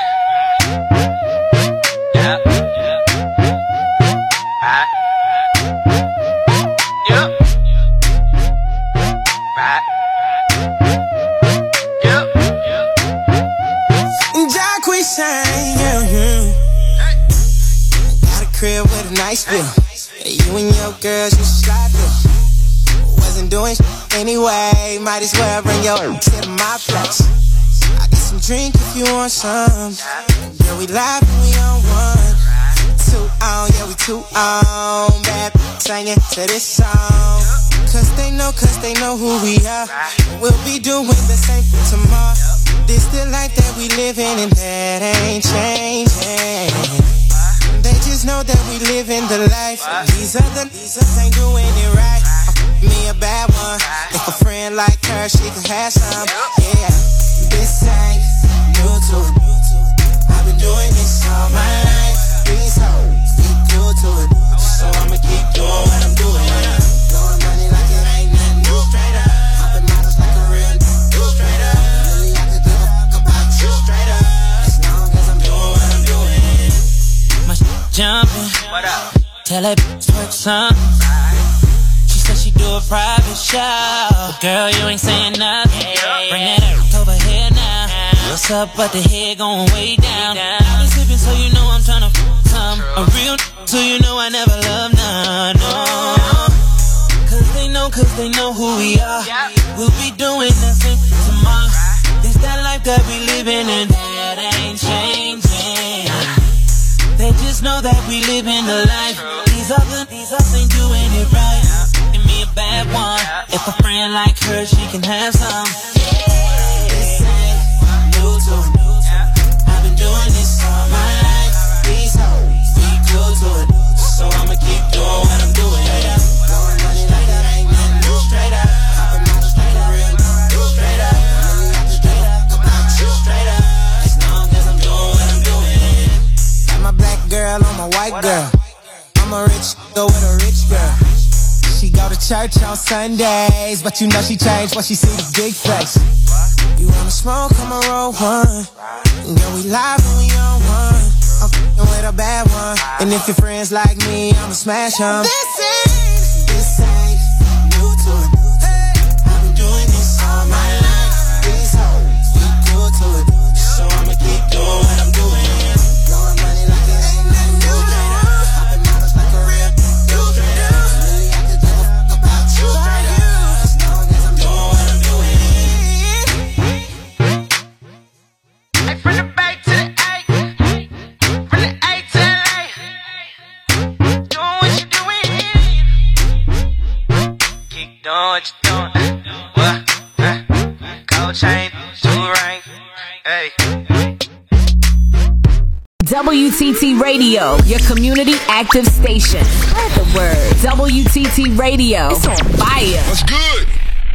Yeah. Right. Yep. Right. Yep. Jacqueline, got a crib with a nice view. You and your girls, you should slide through. Wasn't doing anyway, might as well bring your to my place. I get some drink if you want some. Girl, we live and we on one. 2 on, yeah, we 2 on. Bad singing to this song. Cause they know who we are. We'll be doing the same tomorrow. This the life that we living and that ain't changing. They just know that we living the life. These other ain't doing it right. Me a bad one. If a friend like her, she can have some. Yeah, this ain't new to it. I've been doing this all my life. These hoes get new to it, so I'ma keep doing what I'm doing. Blowing money like it ain't nothing new. Straight up, popping models like a real new. Straight up, really I could give a fuck about you. Straight up, as long as I'm doing what I'm doing. My jumping. What up? Tell that bitch work some. Said she do a private show. But girl, you ain't saying nothing. Bring that ass over here now. What's up, but the head going way down. I've been sipping, so you know I'm tryna some. A real so you know I never love none. No. Cause they know who we are. We'll be doing the same tomorrow. It's that life that we living and that ain't changing. They just know that we living the life. These others ain't doing it right. A bad one. If a friend like her, she can have some. This ain't new to it. I've been doing this all my life. These hoes be good to it, so I'ma keep doing what I'm doing. Blowing money like that ain't nothing new. Straight up, popping models like a real new. Straight up, really I could give a fuck about you. Straight up, as long as I'm doing what I'm doing. Got my black girl on my white girl. I'm a rich go with a rich girl. She go to church on Sundays, but you know she changed when she see the big face. You wanna smoke, I'ma roll one. Girl, we live and we on one. I'm f***ing with a bad one. And if your friends like me, I'ma smash them. This ain't new to it. I've been doing this all my life. These hoes be good to it, so I'ma keep doing what I'm doing. Blowing money like it ain't nothing new. Popping models like a real new. Doing what you doing? What? Gold chain, jewel ring. Hey. WTT Radio, your community active station. Spread the word. WTT Radio. It's on fire. That's good.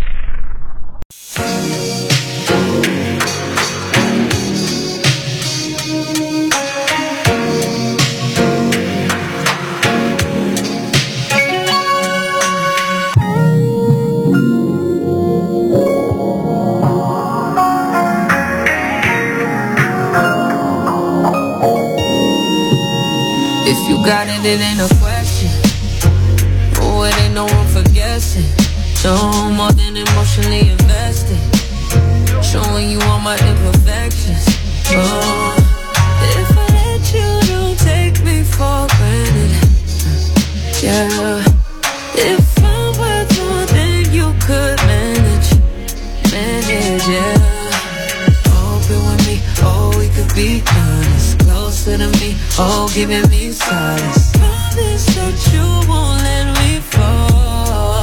If you got it, it ain't a question. Oh, it ain't no room for guessing. So more than emotionally invested. Showing you all my imperfections. Oh, if I let you, don't take me for granted. Yeah, if I'm worth more than you could manage, yeah. Open with me, oh, we could be honest. Closer to me, oh, giving me solace. Promise that you won't let me fall.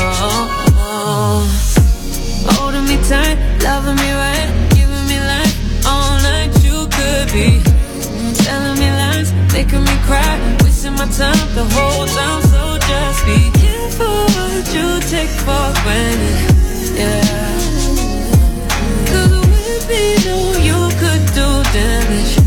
Holding me tight, loving me right, giving me life all night. You could be telling me lies, making me cry, wasting my time the whole time. So just be careful what you take for granted. Yeah, 'cause with me, know you could do damage.